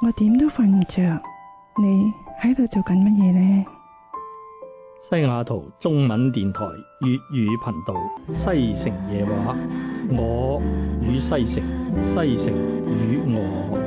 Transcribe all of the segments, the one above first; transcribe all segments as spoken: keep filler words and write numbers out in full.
我點都瞓唔着，你喺度做緊乜嘢呢？ 西雅圖中文電台粵語頻道西城夜話，我與西城，西城與我。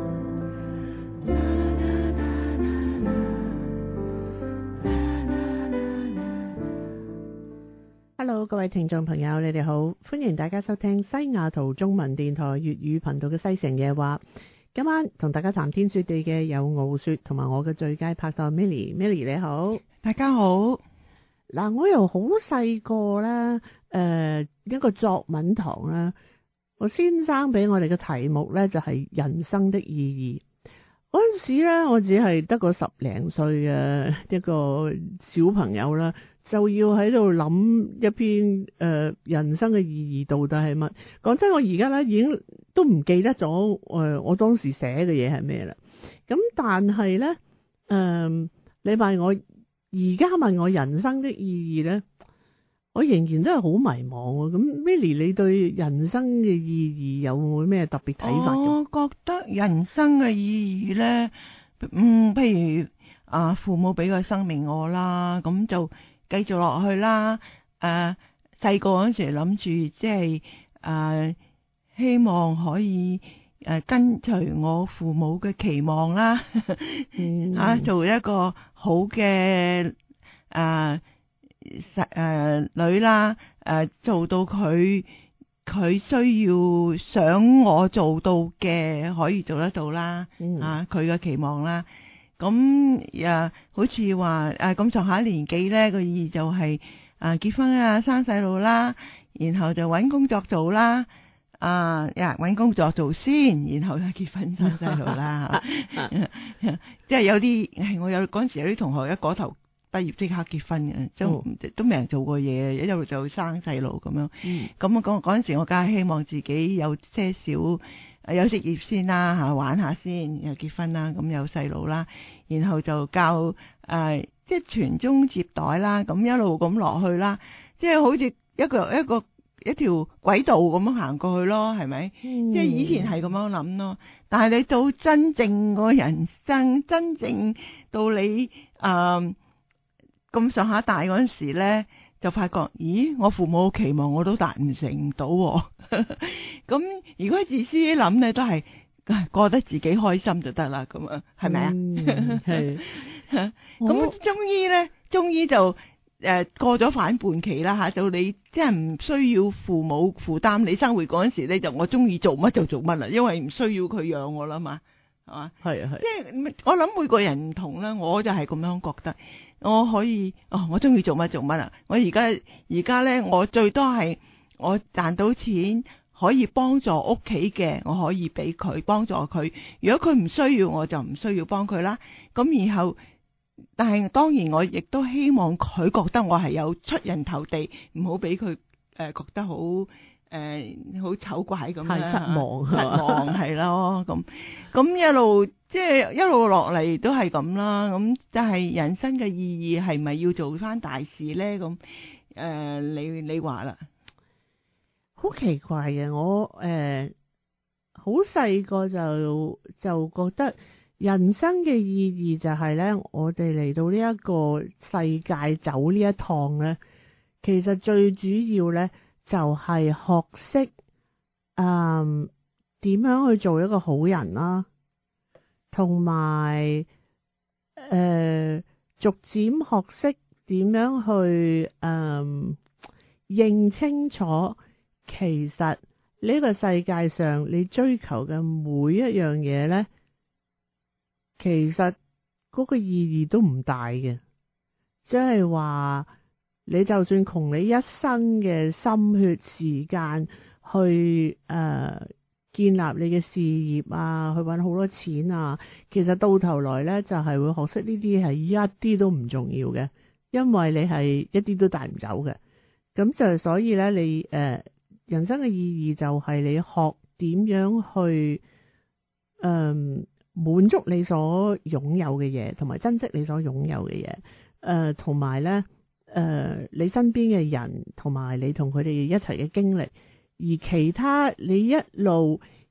Hello， 各位聽眾朋友，你哋好，歡迎大家收聽西雅圖中文電台粵語頻道嘅西城夜話。今晚同大家談天說地嘅有傲雪同埋我嘅最佳拍檔 Milly，Milly 你好， 大家好。 嗱，我由好細個啦，誒一個作文堂啦，我先生俾我哋嘅題目咧就係人生的意義。嗰陣時咧，我只係得個十零歲嘅一個小朋友啦，就要喺度諗一篇誒、呃、人生嘅意義到底係乜？講真，我而家咧已經都唔記得咗誒、呃、我當時寫嘅嘢係咩啦。咁但係咧，誒、呃、你問我而家問我人生的意義咧，我仍然都係好迷茫。咁 Milly，你對人生嘅意義有冇咩特別睇法？ 我覺得人生嘅意義咧，嗯，譬如啊，父母俾個生命我啦，咁就繼續落去啦。誒，細個嗰時諗住即係誒，希望可以誒跟隨我父母嘅期望啦， 嗯、 啊，做一個好嘅誒誒女啦，誒、呃、做到佢佢需要想我做到嘅可以做得到啦， 嗯、 啊佢嘅期望啦，咁啊好似話誒咁上下年紀咧，個意義就係、是、啊結婚啊生細路啦，然後就搵工作做啦，啊呀搵工作做先，然後就結婚生細路啦，即係有啲係我有嗰陣時有啲同學一嗰頭畢業即刻結婚嘅，都、嗯、都未人做過嘢，一路就生細路咁樣。咁啊嗰嗰陣時我梗係希望自己有些少有職業先啦吓，玩下先，又結婚啦，咁有細路啦，然後就教誒、呃、即係傳宗接代啦，咁一路咁落去啦，即係好似一個一個一條軌道咁樣行過去咯，係咪？嗯、即係以前係咁樣諗咯，但係你到真正個人生，真正到你誒。呃咁上下大嗰陣時咧，就發覺，咦，我父母期望我都達唔成到，咁如果自私啲諗咧，都係過得自己開心就得啦，咁啊，係咪啊？係，咁中醫咧，中醫就誒、呃、過咗反叛期啦吓，就你即係唔需要父母負擔你生活嗰陣時咧，就我中意做乜就做乜啦，因為唔需要佢養我啦嘛，係嘛？係啊係，即係我諗每個人唔同啦，我就係咁樣覺得。我可以哦，我中意做乜做乜啦！我而家而家咧，我最多係我賺到錢可以幫助屋企嘅，我可以俾佢幫助佢。如果佢唔需要，我就唔需要幫佢啦。咁然後，但係當然我亦都希望佢覺得我係有出人頭地，唔好俾佢誒覺得好誒好醜怪咁樣，失望失望係咯。咁咁一路。即係一路落嚟都係咁啦，咁但係人生嘅意義係咪要做翻大事咧？咁誒、呃，你你話啦， 好奇怪嘅，我誒好細個就就覺得人生嘅意義就係咧，我哋嚟到呢一個世界走呢一趟咧，其實最主要咧就係學識誒點樣去做一個好人啦。同埋誒，逐漸學識點樣去誒、呃、認清楚，其實呢個世界上你追求嘅每一樣嘢咧，其實嗰個意義都唔大嘅。即係話，你就算窮你一生嘅心血時間去誒。呃建立你嘅事業啊，去搵好多錢啊，其實到頭來咧就係、是、會學識呢啲係一啲都唔重要嘅，因為你係一啲都帶唔走嘅。咁就所以咧，你誒、呃、人生嘅意義就係你學點樣去誒滿、呃、足你所擁有嘅嘢，同埋珍惜你所擁有嘅嘢。誒同埋咧誒你身邊嘅人，同埋你同佢哋一齊嘅經歷。而其他你一路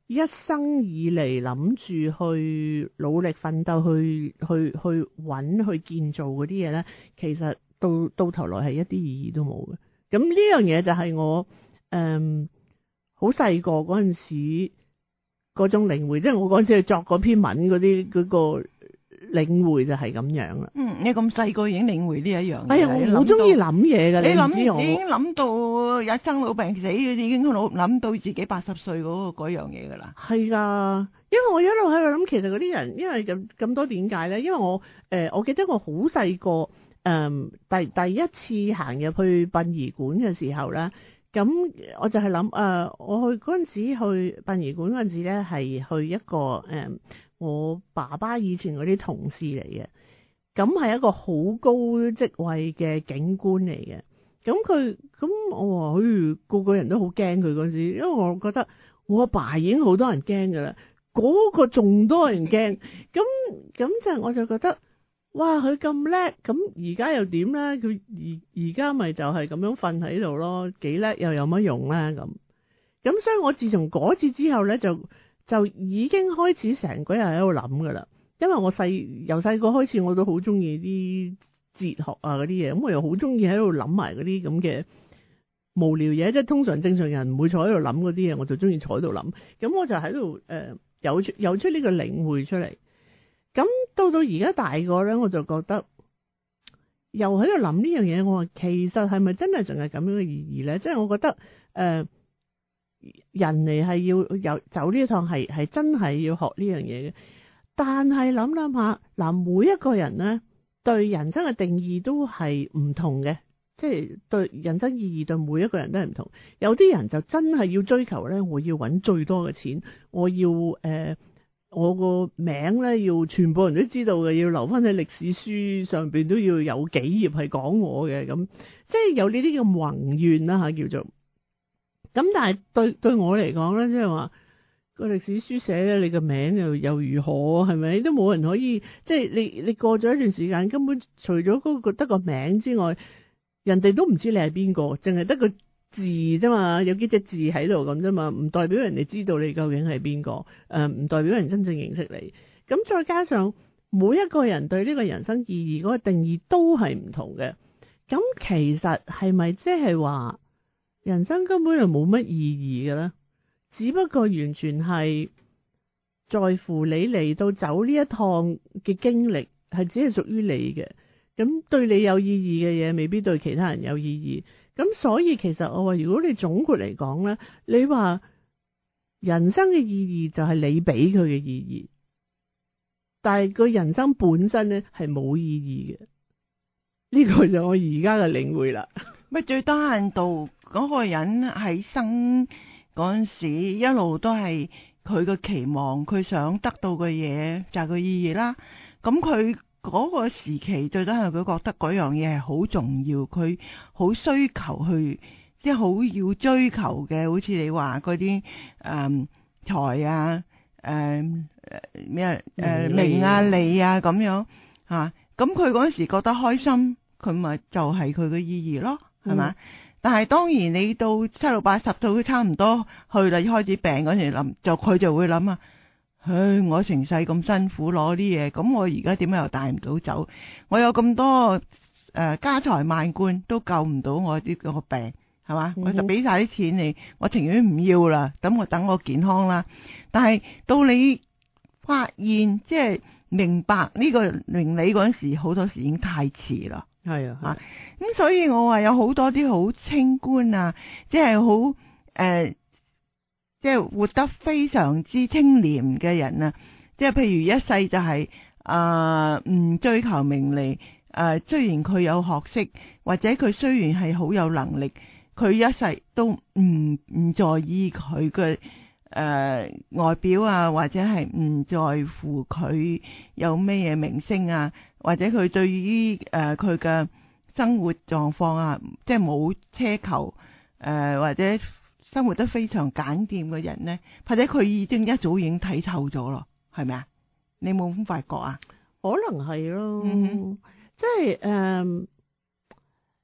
一生以嚟諗住去努力奮鬥去去去揾去建造嗰啲嘢咧，其實到到頭來係一啲意義都冇嘅。咁呢樣嘢就係我誒好細個嗰陣時嗰種領會，即係我嗰陣時去作嗰篇文嗰啲嗰個領會就係咁樣啦。 嗯，你咁細個已經領會呢一樣嘢。 哎呀，我好中意諗嘢㗎， 你諗你唔知我已經諗到一生老病死，已經諗諗到自己八十歲嗰個嗰樣嘢㗎啦。 係㗎，因為我一路喺度諗，其實嗰啲人因為咁咁多點解咧？因為我誒、呃，我記得我好細個誒，第第一次行入去殯儀館嘅時候咧，咁我就係諗誒，我去嗰陣時去殯儀館嗰陣時咧，係去一個誒、呃，我爸爸以前嗰啲同事嚟嘅，咁係一個好高職位嘅警官嚟嘅。咁佢咁我話，誒個個人都好驚佢嗰陣時，因為我覺得我阿爸已經好多人驚㗎啦，嗰、嗰個仲多人驚。咁咁就我就覺得，哇！佢咁叻，咁而家又點咧？佢而而家咪就係咁樣瞓喺度咯，幾叻又有乜用咧？咁咁所以我自從嗰次之後咧，就就已經開始成個人喺度諗㗎啦。因為我細由細個開始，我都好中意啲哲學啊嗰啲嘢，咁我又好中意喺度諗埋嗰啲咁嘅無聊嘢，即係通常正常人唔會坐喺度諗嗰啲嘢，我就中意坐喺度諗。咁我就喺度誒有出有出呢個領會出嚟。咁到到而家大個咧，我就覺得又喺度諗呢樣嘢。我話其實係咪真係淨係咁樣嘅意義咧？即係我覺得誒、呃、人嚟係要有走呢一趟係係真係要學呢樣嘢嘅。但係諗諗下嗱，每一個人咧對人生嘅定義都係唔同嘅，即係對人生意義對每一個人都係唔同。有啲人就真係要追求咧，我要揾最多嘅錢，我要誒、呃、我個名咧要全部人都知道嘅，要留翻喺歷史書上邊都要有幾頁係講我嘅，咁即係有呢啲咁宏願啦吓叫做。咁但係對對我嚟講咧，即係話。個歷史書寫咧，你個名又又如何？係咪都冇人可以？即係你你過咗一段時間，根本除咗嗰個得個名之外，人哋都唔知你係邊個，淨係得個字啫嘛，有幾隻字喺度咁啫嘛，唔代表人哋知道你究竟係邊個。誒、呃，唔代表人真正認識你。咁再加上每一個人對呢個人生意義嗰個定義都係唔同嘅。咁其實係咪即係話人生根本就冇乜意義嘅咧？只不過完全係在乎你嚟到走呢一趟嘅經歷，係只係屬於你嘅。咁對你有意義嘅嘢，未必對其他人有意義。咁所以其實我話，如果你總括嚟講咧，你話人生嘅意義就係你俾佢嘅意義，但係個人生本身咧係冇意義嘅。呢、這個就我而家嘅領會啦。 咪最低限度嗰個人喺生嗰陣時一路都係佢嘅期望，佢想得到嘅嘢就係個意義啦。咁佢嗰個時期最多係佢覺得嗰樣嘢係好重要，佢好需求去，即係好要追求嘅。好似你話嗰啲誒財啊、誒咩誒名啊、利啊咁樣嚇。咁佢嗰陣時覺得開心，佢咪就係佢嘅意義咯，係咪？嗯。但係當然你到七六八十都差唔多去啦，開始病嗰時諗，就佢就會諗啊，唉，我成世咁辛苦攞啲嘢，咁我而家點解又帶唔到走？我有咁多誒、呃、家財萬貫都救唔到我啲個病，係嘛？嗯、我就俾晒啲錢你，我情願唔要啦，等我等我健康啦。但係到你發現即係明白呢個明理嗰陣時，好多時已經太遲啦。係啊，吓咁、啊、所以我話有好多啲好清官啊，即係好誒，即係活得非常之清廉嘅人啊，即係譬如一世就係啊唔追求名利，誒、呃、雖然佢有學識，或者佢雖然係好有能力，佢一世都唔唔在意佢嘅誒外表啊，或者係唔在乎佢有咩嘢名聲啊。或者佢對於誒佢嘅生活狀況啊，即係冇奢求誒、呃，或者生活得非常簡便嘅人咧，或者佢已經一早已經睇透咗咯，係咪啊？你冇咁發覺啊？ 可能係咯， 嗯、 即係誒、呃，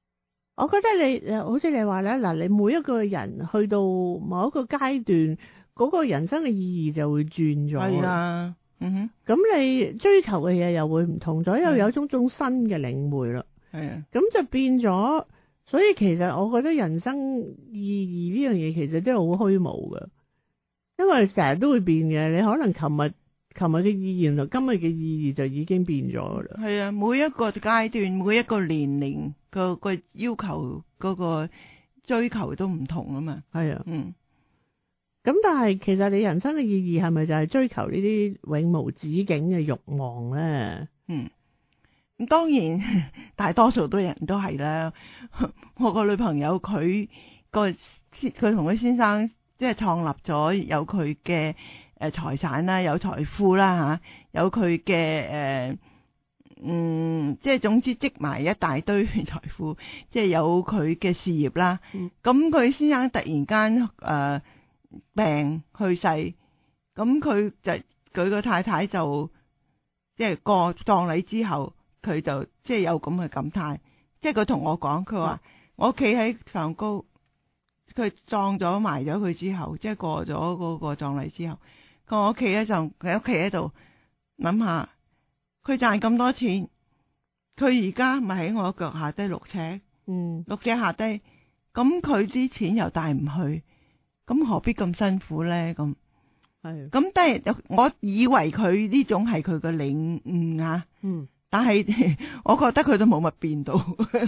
我覺得你好似你話咧，嗱，你每一個人去到某一個階段， 嗰個人生嘅意義就會轉咗。 係啊，嗯哼， 咁你追求嘅嘢又會唔同咗，又有種種新嘅領會啦。 係啊， 咁就變咗，所以其實我覺得人生意義呢樣嘢其實真係好虛無㗎，因為成日都會變嘅。你可能琴日琴日嘅意義同今日嘅意義就已經變咗啦。 係啊，每一個階段，每一個年齡個個要求嗰個追求都唔同啊嘛。 係啊， 嗯。 咁但係其實你人生嘅意義係咪就係追求呢啲永無止境嘅慾望咧？ 嗯，咁當然大多數都人都係啦。我個女朋友佢個佢同佢先生即係創立咗有佢嘅誒財產啦，有財富啦吓，有佢嘅誒嗯，即係總之積埋一大堆財富，即係有佢嘅事業啦。咁佢、嗯、先生突然間誒。呃病去世，咁佢就佢個太太就即係過葬禮之後，佢就即係有咁嘅感嘆，即係佢同我講，佢話、嗯、我企喺上高，佢葬咗埋咗佢之後，即係過咗嗰個葬禮之後，佢我企喺上佢屋企喺度諗下，佢賺咁多錢，佢而家咪喺我腳下低六尺， 嗯， 六尺下低，咁佢啲錢又帶唔去。咁何必咁辛苦咧？咁係，咁但係我以為佢呢種係佢嘅領悟啊，嗯，但係我覺得佢都冇乜變到，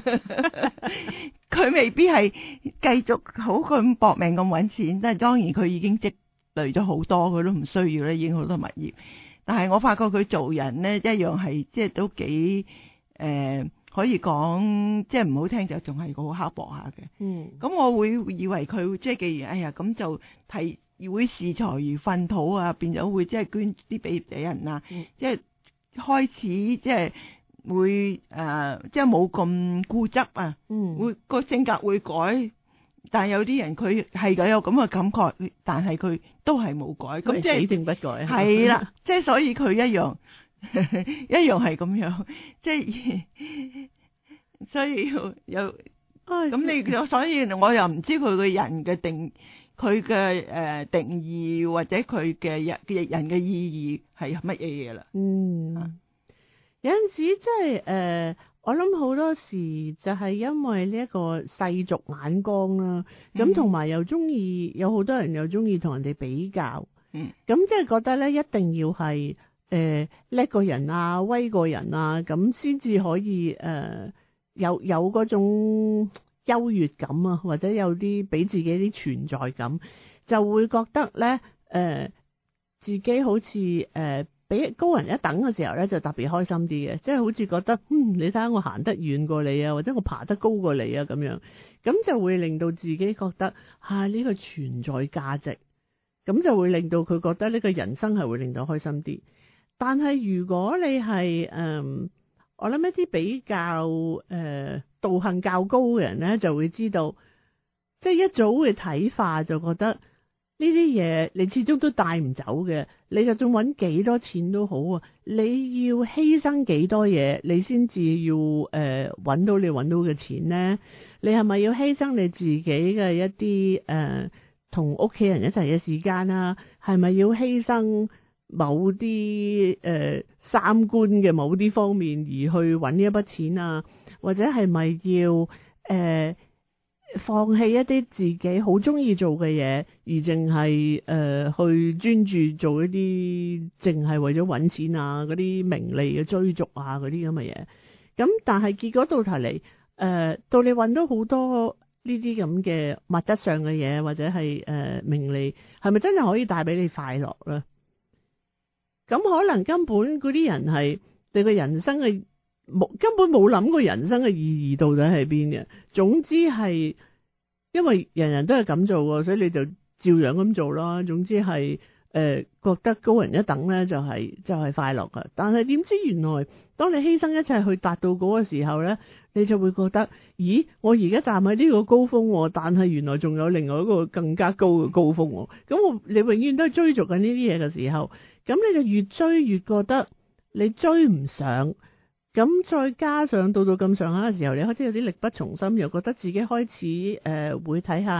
佢未必係繼續好咁搏命咁搵錢，但係當然佢已經積累咗好多，佢都唔需要咧，已經好多物業。但係我發覺佢做人咧一樣係即係都幾誒。呃可以講即係唔好聽就仲係好刻薄下嘅，嗯，咁我會以為佢即係既然哎呀咁就係會視財如糞土啊，變咗會即係捐啲俾俾人啊，嗯、即係開始即係會誒、呃、即係冇咁固執啊，嗯，會個性格會改，但係有啲人佢係咁有咁嘅感覺，但係佢都係冇改，咁即係死性不改，係啦，即係所以佢一樣。一樣係咁樣，即係所以有咁你，所以我又唔知佢個人嘅定，佢嘅誒定義或者佢嘅人嘅人嘅意義係乜嘢嘢啦？嗯，啊、 有陣時即係誒，我諗好多時就係因為呢一個世俗眼光啦，咁同埋又中意有好多人又中意同人哋比較，嗯，咁即係覺得咧一定要係。誒，叻個、呃、人啊，威個人啊，咁先至可以誒、呃，有有嗰種優越感啊，或者有啲俾自己啲存在感，就會覺得咧，誒、呃，自己好似誒，比、呃、高人一等嘅時候咧，就特別開心啲嘅，即係好似覺得，嗯，你睇下我行得遠過你啊，或者我爬得高過你啊，咁樣，咁就會令到自己覺得，啊，呢、這個存在價值，咁就會令到佢覺得呢個人生係會令到開心啲。但係如果你係誒、嗯，我諗一啲比較誒、呃、道行較高嘅人咧，就會知道，即係一早嘅睇法就覺得呢啲嘢你始終都帶唔走嘅，你就算揾幾多錢都好啊，你要犧牲幾多嘢，你先至要誒揾到你揾到嘅錢咧？你係咪要犧牲你自己嘅一啲誒同屋企人一齊嘅時間啊？係咪要犧牲某啲誒、呃、三觀嘅某啲方面而去揾呢一筆錢啊，或者係咪要誒、呃、放棄一啲自己好中意做嘅嘢，而淨係誒去專注做一啲淨係為咗揾錢啊嗰啲名利嘅追逐啊嗰啲咁嘅嘢？咁但係結果到頭嚟誒，到你揾到好多呢啲咁嘅物質上嘅嘢，或者係誒、呃、名利，係咪真係可以帶俾你快樂咧？咁可能根本嗰啲人係對個人生嘅冇根本冇諗過人生嘅意義到底喺邊嘅。總之係因為人人都係咁做，所以你就照樣咁做啦。總之係誒、呃、覺得高人一等咧，就係、是、就係、是、快樂噶。但係點知原來當你犧牲一切去達到嗰個時候咧，你就會覺得，咦？我而家站喺呢個高峰，但係原來仲有另外一個更加高嘅高峰。咁我你永遠都係追逐緊呢啲嘢嘅時候，咁你就越追越覺得你追唔上，咁再加上到到咁上下嘅時候，你開始有啲力不從心，又覺得自己開始誒、呃、會睇下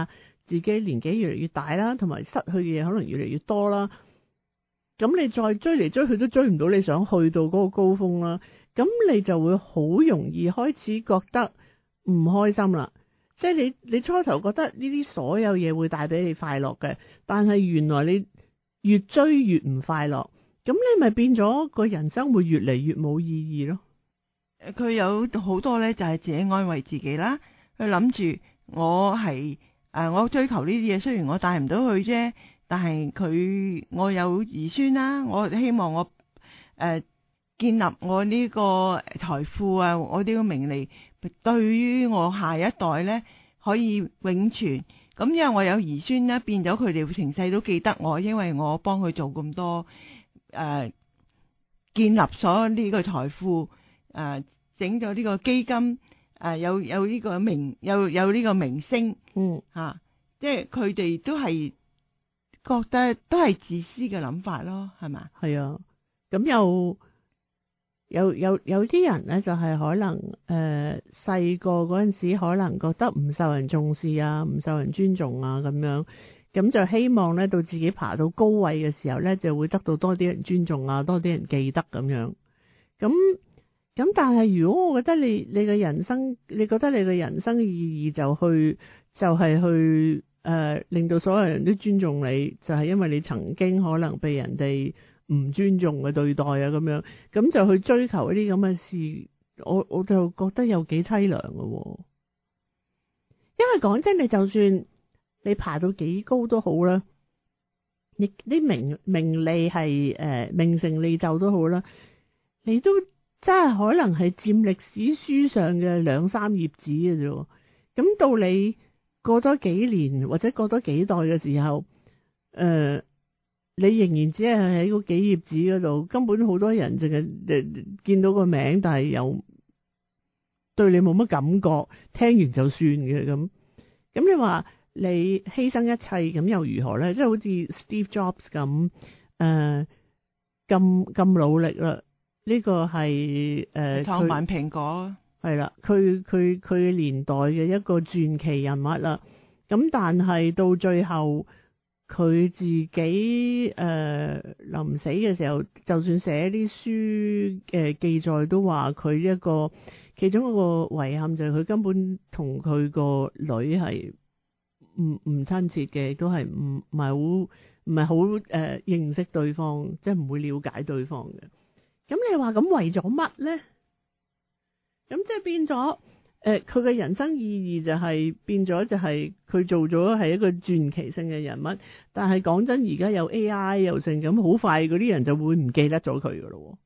自己年紀越嚟越大啦，同埋失去嘅嘢可能越嚟越多啦。咁你再追嚟追去都追唔到你想去到嗰個高峰啦，咁你就會好容易開始覺得唔開心啦。即係你你初頭覺得呢啲所有嘢會帶俾你快樂嘅，但係原來你越追越唔快樂，咁你咪變咗個人生會越嚟越冇意義咯。 佢有好多咧就係自己安慰自己啦，佢諗住我係誒我追求呢啲嘢，雖然我帶唔到佢啫。但係佢，我有兒孫啦，我希望我誒、呃、建立我呢個財富啊，我呢個名利，對於我下一代咧可以永存。咁因為我有兒孫咧，變咗佢哋成世都記得我，因為我幫佢做咁多誒、呃、建立咗呢個財富，誒整咗呢個基金，誒、呃、有有呢個名，有有呢個明星， 嗯嚇、啊，即係佢哋都係。覺得都係自私嘅諗法咯，係嘛？ 係啊，咁有有有有啲人咧，就係、是、可能誒細個嗰陣時，可能覺得唔受人重視啊，唔受人尊重啊，咁樣，咁就希望咧到自己爬到高位嘅時候咧，就會得到多啲人尊重啊，多啲人記得咁樣。咁咁，但係如果我覺得你你嘅人生，你覺得你嘅人生嘅意義就去就係、是、去。誒、呃，令到所有人都尊重你，就係、是、因為你曾經可能被人哋唔尊重嘅對待啊，咁樣，咁就去追求一啲咁嘅事，我我就覺得有幾淒涼嘅。因為講真，你就算你爬到幾高都好啦，你啲名名利係誒名成利就都好啦，你都真係可能係佔歷史書上嘅兩三頁紙嘅啫。咁到你過多幾年或者過多幾代嘅時候，誒、呃，你仍然只係喺嗰幾頁紙嗰度，根本好多人淨係誒見到個名，但係又對你冇乜感覺，聽完就算嘅咁。咁你話你犧牲一切咁又如何咧？即係好似 Steve Jobs 咁，誒咁咁努力啦，呢、這個係誒創辦蘋果。 係啦，佢佢佢年代嘅一個傳奇人物啦。咁但係到最後，佢自己誒臨、呃、死嘅時候，就算寫啲書嘅、呃、記載都話佢一個其中一個遺憾就係佢根本同佢個女係唔唔親切嘅，都係唔唔係好唔係好誒認識對方，即係唔會了解對方嘅。咁你話咁為咗乜咧？咁即係變咗，誒、呃，佢嘅人生意義就係、是、變咗，就係佢做咗係一個傳奇性嘅人物。但係講真，而家有 A I 又成咁，好快嗰啲人就會唔記得咗佢噶咯。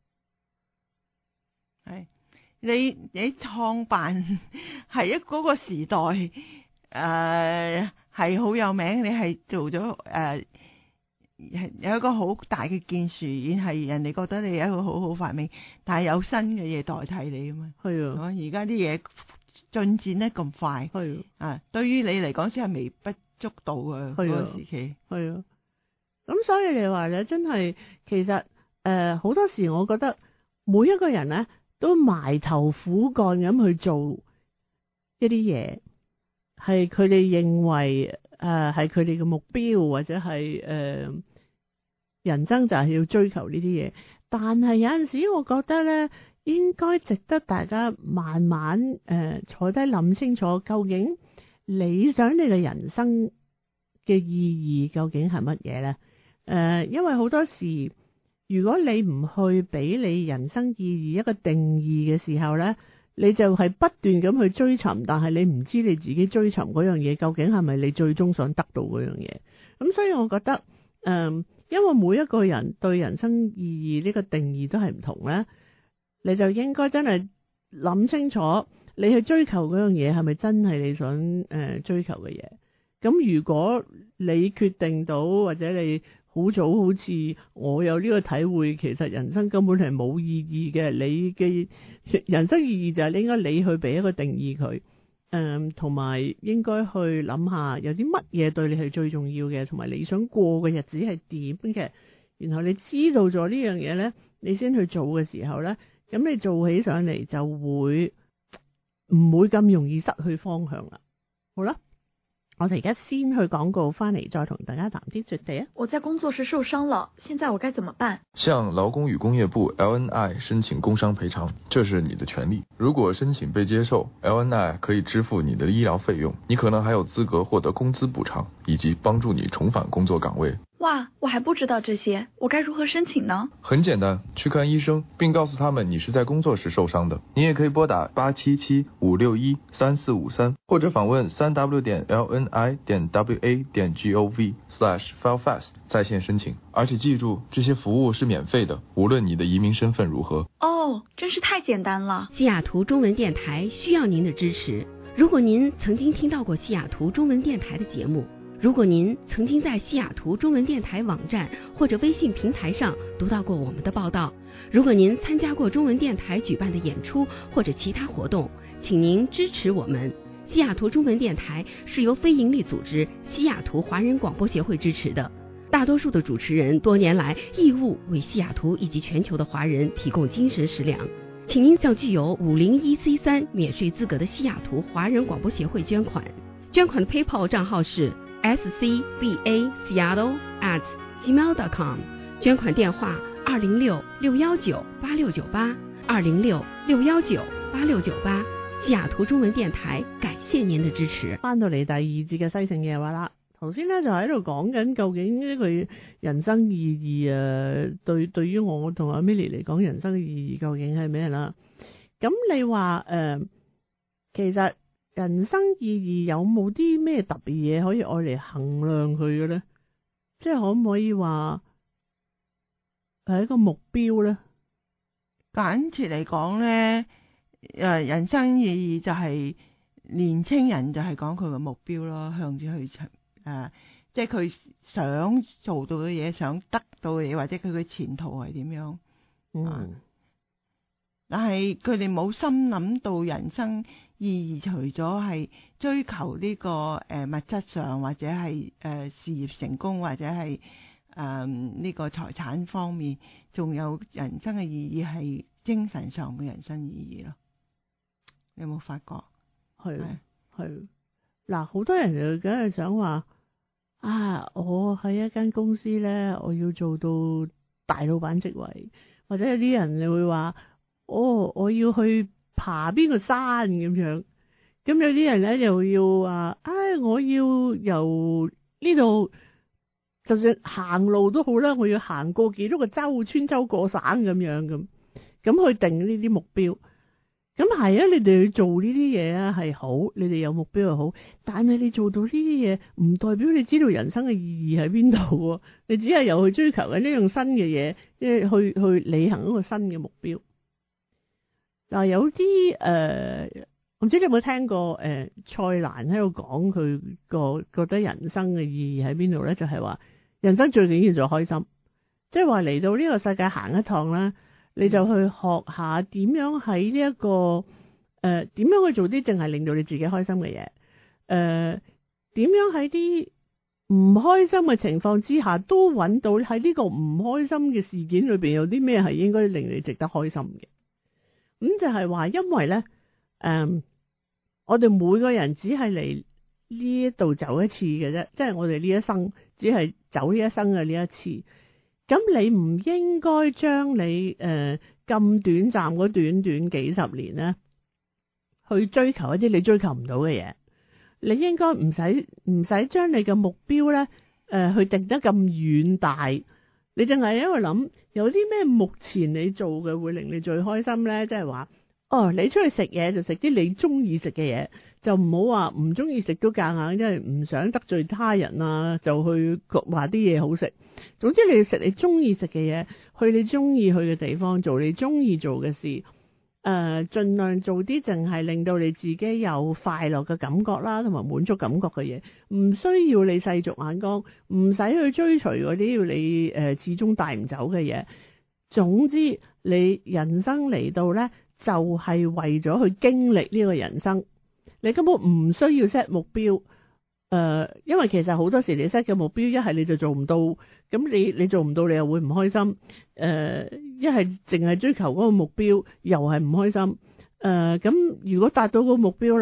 係你你創辦係一嗰個時代，誒係好有名，你係做咗誒。呃有一個好大嘅建樹，已經係人哋覺得你有一個好好發明，但係有新嘅嘢代替你啊嘛。係啊，而家啲嘢進展得咁快，係啊，啊，對於你嚟講先係微不足道嘅嗰個時期。係啊， 咁所以你話咧，真係其實誒好、呃、多時，我覺得每一個人咧都埋頭苦幹咁去做一啲嘢，係佢哋認為誒係佢哋嘅目標，或者係誒。呃人生就係要追求呢啲嘢，但係有陣時我覺得咧，應該值得大家慢慢誒、呃、坐低諗清楚，究竟理想你嘅人生嘅意義究竟係乜嘢咧？誒、呃，因為好多時，如果你唔去俾你人生意義一個定義嘅時候咧，你就係不斷咁去追尋，但係你唔知你自己追尋嗰樣嘢究竟係咪你最終想得到嗰樣嘢？咁所以我覺得誒。呃因為每一個人對人生意義呢個定義都係唔同咧，你就應該真係諗清楚，你去追求嗰樣嘢係咪真係你想誒、呃、追求嘅嘢？咁如果你決定到，或者你好早好似我有呢個體會，其實人生根本係冇意義嘅，你嘅人生意義就係應該你去俾一個定義佢。誒，同埋、嗯、應該去諗下有啲乜嘢對你係最重要嘅，同埋你想過嘅日子係點嘅。然後你知道咗呢樣嘢咧，你先去做嘅時候咧，咁你做起上嚟就會唔會咁容易失去方向啦。好啦， 我哋而家先去廣告，翻嚟再同大家談啲絕地啊！ 我在工作時受傷了，現在我該怎麼辦？ 向勞工與工業部 L N I 申請工傷賠償，這是你的權利。如果申請被接受 ，L N I 可以支付你的醫療費用，你可能還有資格獲得工資補償，以及幫助你重返工作崗位。 哇，我還不知道這些，我該如何申請呢？ 很簡單，去看醫生，並告訴他們你是在工作時受傷的。你也可以撥打八七七五六一三四五三，或者訪問三 w 點 l n i 點 w a 點 g o v slash file fast 在線申請。而且記住，這些服務是免費的，無論你的移民身份如何。 哦，真是太簡單了。 西雅圖中文電台需要您的支持。如果您曾經聽到過西雅圖中文電台的節目，如果您曾經在西雅圖中文電台網站或者微信平台上讀到過我們的報道，如果您參加過中文電台舉辦的演出或者其他活動，請您支持我們。西雅圖中文電台是由非營利組織西雅圖華人廣播協會支持的，大多數的主持人多年來義務為西雅圖以及全球的華人提供精神食糧，請您向具有五零一 C 三免稅資格的西雅圖華人廣播協會捐款，捐款的 PayPal 賬號是S C B A Seattle at gmail dot com， 捐款電話二零六六一九八六九八二零六六一九八六九八。西雅圖中文電台感謝您的支持。 翻到嚟第二節嘅西城夜話啦，頭先咧就喺度講緊究竟呢個人生意義啊，對對於我同阿 Milly 嚟講，人生嘅意義究竟係咩啦？咁你話誒、呃，其實人生意義有冇啲咩特別嘢可以愛嚟衡量佢嘅咧？即係可唔可以話係一個目標咧？ 簡潔嚟講咧，誒，人生意義就係年青人就係講佢嘅目標咯，向住去誒、呃，即係佢想做到嘅嘢，想得到嘅嘢，或者佢嘅前途係點樣？ 嗯。 啊，但係佢哋冇心諗到人生意義，除咗係追求呢、這個誒、呃、物質上，或者係誒、呃、事業成功，或者係誒呢個財產方面，仲有人生嘅意義係精神上嘅人生意義咯。你有冇發覺？ 係係嗱，好多人就梗係想話啊，我喺一間公司咧，我要做到大老闆職位，或者有啲人就會話，哦，我要去爬邊個山咁樣。咁有啲人咧又要話，唉、哎，我要由呢度，就算行路都好啦，我要行過幾多個州，穿州過省咁樣咁，咁去定呢啲目標。咁係啊，你哋去做呢啲嘢啊係好，你哋有目標又好，但係你做到呢啲嘢唔代表你知道人生嘅意義喺邊度，你只係又去追求緊呢樣新嘅嘢，即係去去履行一個新嘅目標。嗱，有啲誒，我唔知你有冇聽過誒、呃，蔡瀾喺度講佢個覺得人生嘅意義喺邊度咧？就係、是、話人生最緊要就開心，即係話嚟到呢個世界行一趟啦。你就去學下點樣喺呢一個誒點樣去做啲淨係令到你自己開心嘅嘢，誒點樣喺啲唔開心嘅情況之下都揾到喺呢個唔開心嘅事件裏邊有啲咩係應該令你值得開心嘅。咁就係話因為咧誒、呃、我哋每個人只係嚟呢一度走一次嘅啫，即係我哋呢一生只係走呢一生嘅呢一次。咁你唔應該將你誒咁、呃、短暫嗰短短幾十年咧，去追求一啲你追求唔到嘅嘢。你應該唔使唔使將你嘅目標咧，誒、呃、去定得咁遠大。你淨係因為諗有啲咩目前你做嘅會令你最開心咧，即係話哦，你出去食嘢就食啲你中意食嘅嘢，就唔好話唔中意食都夾硬，因為唔想得罪他人啊，就去話啲嘢好食。總之你食你中意食嘅嘢，去你中意去嘅地方，做你中意做嘅事，誒、呃，盡量做啲淨係令到你自己有快樂嘅感覺啦，同埋滿足感覺嘅嘢，唔需要你世俗眼光，唔使去追隨嗰啲要你誒、呃、始終帶唔走嘅嘢。總之你人生嚟到呢，就係、是、為咗去經歷呢個人生，你根本唔需要 set 目標。誒、呃，因為其實好多時你 set 嘅目標，一係你就做唔到，咁你你做唔到，你又會唔開心。誒、呃，一係淨係追求嗰個目標，又係唔開心。誒、呃，咁如果達到個目標啦，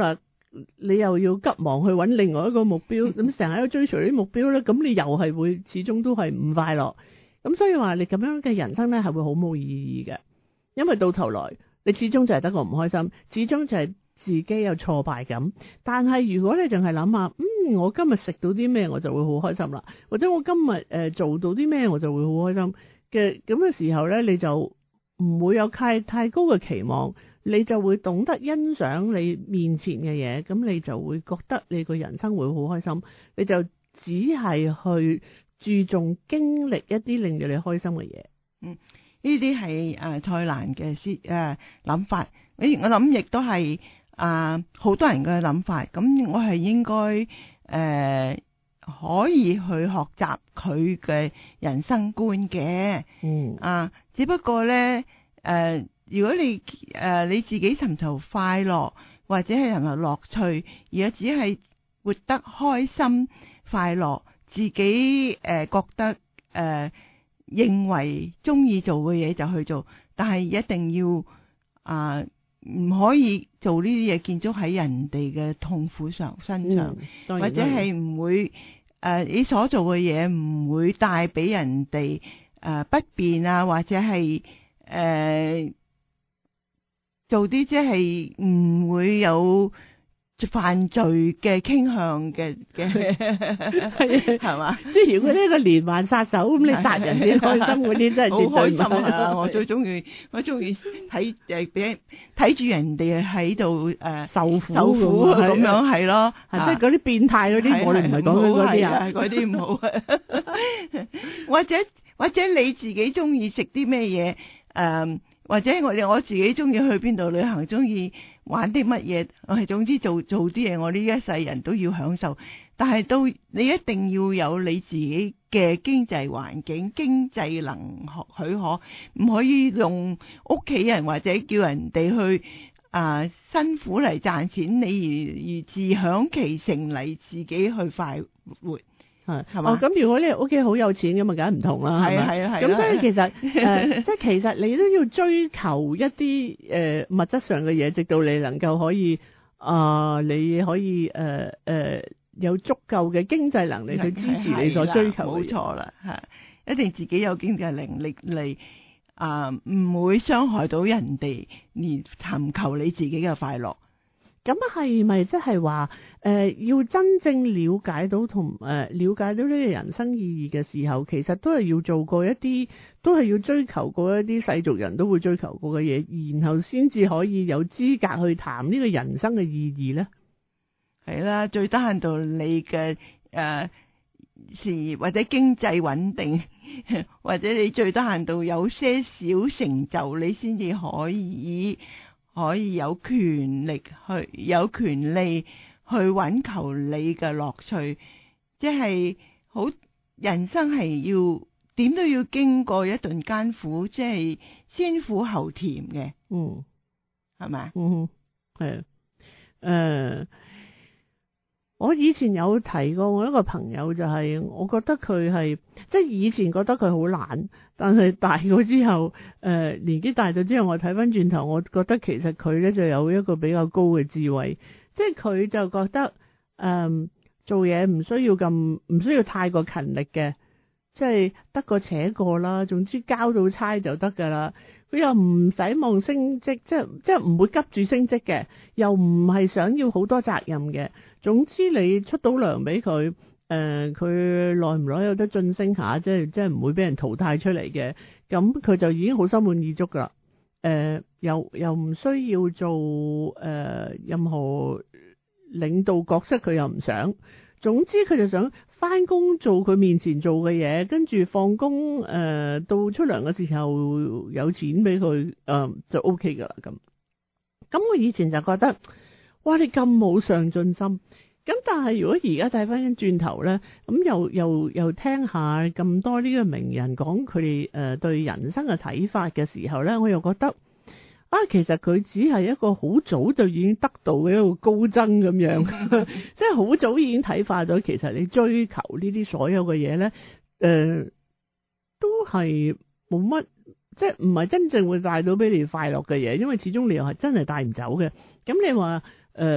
你又要急忙去揾另外一個目標，咁成日喺度追隨啲目標咧，咁你又係會始終都係唔快樂。咁所以話你咁樣嘅人生咧係會好冇意義嘅，因為到頭來你始終就係得個唔開心，始終就係自己有挫敗感。但係如果你淨係諗下，嗯，我今日食到啲咩我就會好開心啦，或者我今日誒、呃、做到啲咩我就會好開心嘅咁嘅時候咧，你就唔會有太太高嘅期望，你就會懂得欣賞你面前嘅嘢，咁你就會覺得你個人生會好開心，你就只係去注重經歷一啲令到你開心嘅嘢。 嗯，呢啲係誒蔡瀾嘅思誒諗法，誒我諗亦都係啊好多人嘅諗法。咁我係應該誒、呃、可以去學習佢嘅人生觀嘅。 嗯啊，只不過咧誒、呃，如果你誒、呃、你自己尋求快樂或者係尋求樂趣，而家只係活得開心快樂，自己誒、呃、覺得誒、呃、認為中意做嘅嘢就去做，但係一定要啊唔、呃、可以做呢啲嘢建築喺人哋嘅痛苦上身上， 嗯、 或者係唔會誒、呃、你所做嘅嘢唔會帶俾人哋誒、呃、不便啊，或者係誒、呃、做啲即係唔會有犯罪嘅傾向嘅嘅係嘛？ 即係如果呢個連環殺手咁，你殺人先開心嗰啲真係絕對唔好開心啊！我最中意我中意睇誒俾睇住人哋喺度誒受苦受苦咁樣係咯， 即係嗰啲變態嗰啲，我哋唔係講緊嗰啲啊， 嗰啲唔好。或者或者你自己中意食啲咩嘢誒？或者我哋我自己中意去邊度旅行，中意玩啲乜嘢，我係總之做做啲嘢，我呢一世人都要享受。但係都你一定要有你自己嘅經濟環境、經濟能許可，唔可以用屋企人或者叫人哋去啊、呃、辛苦嚟賺錢，你而而自享其成嚟自己去快活。 係係嘛？ 哦，咁如果你屋企好有錢咁啊，梗係唔同啦，係咪？ 係啊係啊。 咁所以其實誒、呃，即係其實你都要追求一啲誒、呃、物質上嘅嘢，直到你能夠可以啊、呃，你可以誒誒、呃呃、有足夠嘅經濟能力去支持你所追求嘅嘢。冇錯啦，係一定自己有經濟能力嚟啊，唔、呃、會傷害到人哋，而尋求你自己嘅快樂。 咁係咪即係話誒要真正了解到同誒、呃、了解到呢個人生意義嘅時候，其實都係要做過一啲，都係要追求過一啲世俗人都會追求過嘅嘢，然後先至可以有資格去談呢個人生嘅意義咧？係啦，最低限度你嘅誒、呃、事業或者經濟穩定，或者你最低限度有些小成就，你先至可以。可以有權力去，有權利去揾求你嘅樂趣，即係好人生係要點都要經過一頓艱苦，即係先苦後甜嘅。嗯，係咪啊？嗯，係啊。誒，我以前有提過我一個朋友，就係我覺得佢係即係以前覺得佢好懶。但係大咗之後，誒、呃、年紀大咗之後，我睇翻轉頭，我覺得其實佢咧就有一個比較高嘅智慧，即係佢就覺得誒、呃、做嘢唔需要咁唔需要太過勤力嘅，即係得過且過啦。總之交到差就得噶啦。佢又唔使望升職，即係即係唔會急住升職嘅，又唔係想要好多責任嘅。總之你出到糧俾佢。誒佢耐唔耐有得晉升下，即係即係唔會俾人淘汰出嚟嘅，咁佢就已經好心滿意足噶啦。誒、呃、又又唔需要做誒、呃、任何領導角色，佢又唔想。總之佢就想返工做佢面前做嘅嘢，跟住放工誒到出糧嘅時候有錢俾佢誒就 O K 噶啦咁。咁我以前就覺得，哇！你咁冇上進心。咁但係如果而家睇翻轉頭咧，咁又又又聽下咁多呢個名人講佢哋誒對人生嘅睇法嘅時候咧，我又覺得啊，其實佢只係一個好早就已經得到嘅一個高僧咁樣，即係好早已經睇化咗。其實你追求呢啲所有嘅嘢咧，誒、呃、都係冇乜，即係唔係真正會帶到俾你快樂嘅嘢，因為始終你又係真係帶唔走嘅。咁你話誒？呃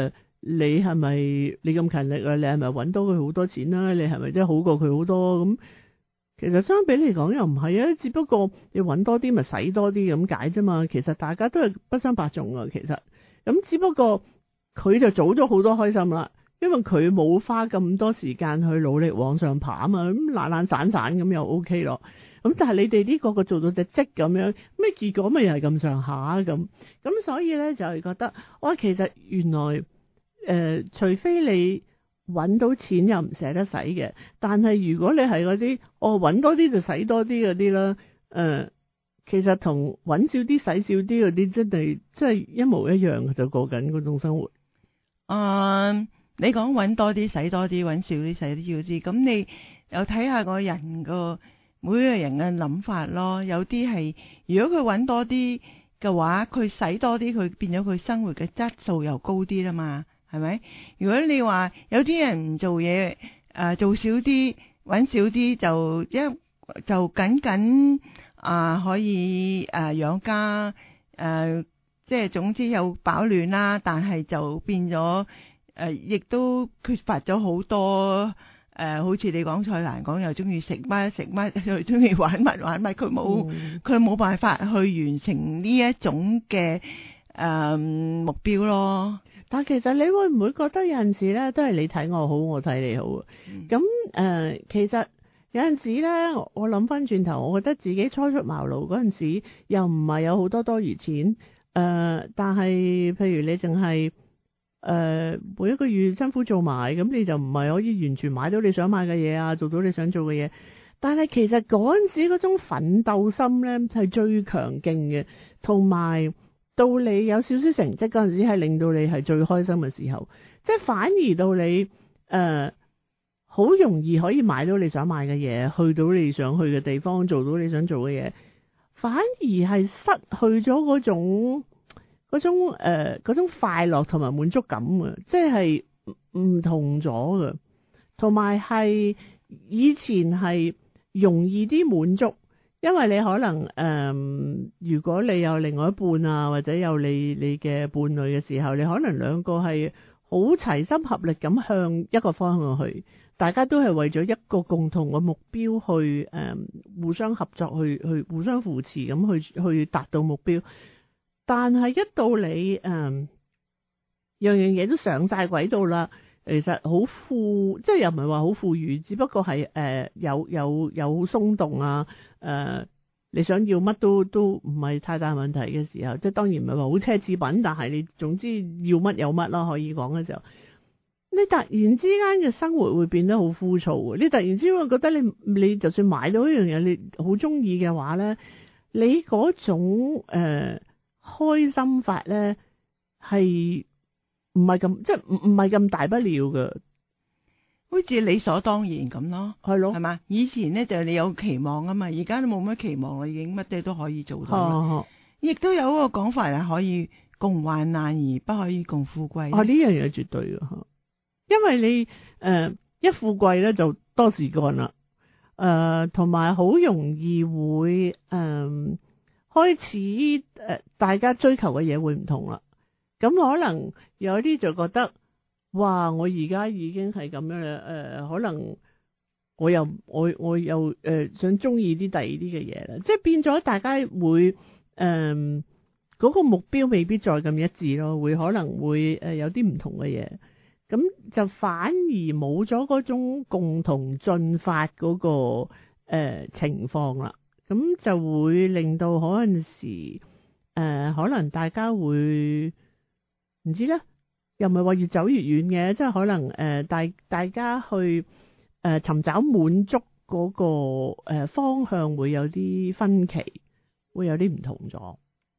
你係咪你咁勤力啊？你係咪揾多佢好多錢啦？你係咪真係好過佢好多咁？其實相比嚟講又唔係啊，只不過你揾多啲咪使多啲咁解啫嘛。其實大家都係不相伯仲啊。其實咁只不過佢就早咗好多開心啦，因為佢冇花咁多時間去努力往上爬啊嘛。咁懶懶散散咁又 OK 咯。咁但係你哋呢個個做到隻積咁樣，咩結果咪又係咁上下咁。咁所以咧就係覺得，哇，其實原來誒、呃，除非你揾到錢又唔捨得使嘅，但係如果你係嗰啲，哦揾多啲就使多啲嗰啲啦，誒、呃，其實同揾少啲使少啲嗰啲，真係真係一模一樣嘅，就過緊嗰種生活。 嗯，你講揾多啲使多啲，揾少啲使少啲，咁你又睇下個人個。每個人嘅諗法咯，有啲係如果佢揾多啲嘅話，佢使多啲，佢變咗佢生活嘅質素又高啲啦嘛，係咪？如果你話有啲人唔做嘢，誒、呃、做少啲，揾少啲就一就僅僅啊可以誒、呃、養家，誒、呃、即係總之有飽暖啦，但係就變咗誒，亦、呃、都缺乏咗好多。誒、呃，好似你講蔡瀾講，又中意食乜食乜，又中意玩乜玩乜，佢冇佢冇辦法去完成呢一種嘅誒、呃、目標咯。 但其實你會唔會覺得有陣時咧，都係你睇我好，我睇你好啊？咁誒、嗯呃，其實有陣時咧，我諗翻轉頭，我覺得自己初出茅廬嗰陣時，又唔係有好多多餘錢，誒、呃，但係譬如你淨係。誒、呃，每一個月辛苦做埋，咁你就唔係可以完全買到你想買嘅嘢啊，做到你想做嘅嘢。但係其實嗰陣時嗰種奮鬥心咧係最強勁嘅，同埋到你有少少成績嗰陣時，係令到你係最開心嘅時候。即係反而到你誒，好、呃、容易可以買到你想買嘅嘢，去到你想去嘅地方，做到你想做嘅嘢，反而係失去咗嗰種。嗰種誒，嗰、呃、種快樂同埋滿足感啊，即係唔同咗嘅，同埋係以前係容易啲滿足，因為你可能誒、呃，如果你有另外一半啊，或者有你你嘅伴侶嘅時候，你可能兩個係好齊心合力咁向一個方向去，大家都係為咗一個共同嘅目標去誒、呃，互相合作去去互相扶持咁去去達到目標。但係一到你誒、嗯，樣樣嘢都上晒軌道啦，其實好富，即係又唔係話好富裕，只不過係誒、呃、有有有鬆動啊，誒、呃、你想要乜都都唔係太大問題嘅時候，即係當然唔係話好奢侈品，但係你總之要乜有乜啦，可以講嘅時候，你突然之間嘅生活會變得好枯燥，你突然之間會覺得你你就算買到一樣嘢你好中意嘅話咧，你嗰種誒。呃開心法咧係唔係咁，即係唔唔係咁大不了嘅， 好似理所當然咁咯， 係咯， 係嘛？以前咧就你有期望啊嘛，而家都冇乜期望啦，已經乜嘢都可以做到啦。亦、啊、都有一個講法係可以共患難而不可以共富貴。 啊，呢樣嘢絕對嘅吓，因為你誒、呃、一富貴咧就多事幹啦，誒同埋好容易會誒。呃開始誒、呃，大家追求嘅嘢會唔同啦。咁可能有啲就覺得，哇！我而家已經係咁樣啦。誒、呃，可能我又我我又誒、呃、想中意啲第二啲嘅嘢啦。即係變咗，大家會誒嗰、呃嗰個目標未必再咁一致咯。會可能會誒有啲唔同嘅嘢，咁就反而冇咗嗰種共同進發嗰、嗰個誒、呃、情況啦。咁就會令到嗰陣時，誒、呃，可能大家會唔知咧，又唔係話越走越遠嘅，即係可能誒，大、呃、大家去誒尋、呃、找滿足嗰、那個誒、呃、方向會有啲分歧，會有啲唔同咗。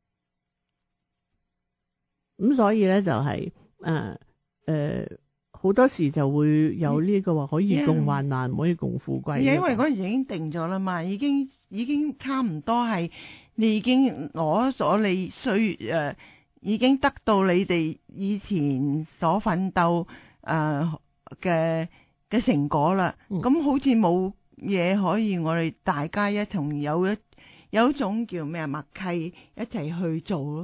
咁所以咧就係誒誒好多時就會有呢個話可以共患難，唔、yeah. 可以共富貴。 因為嗰陣時已經定咗啦嘛，已經已經差唔多係你已經攞咗你需誒，已經得到你哋以前所奮鬥誒嘅嘅成果啦。咁、嗯、好似冇嘢可以我哋大家一同有一有一種叫咩默契一齊去做咯，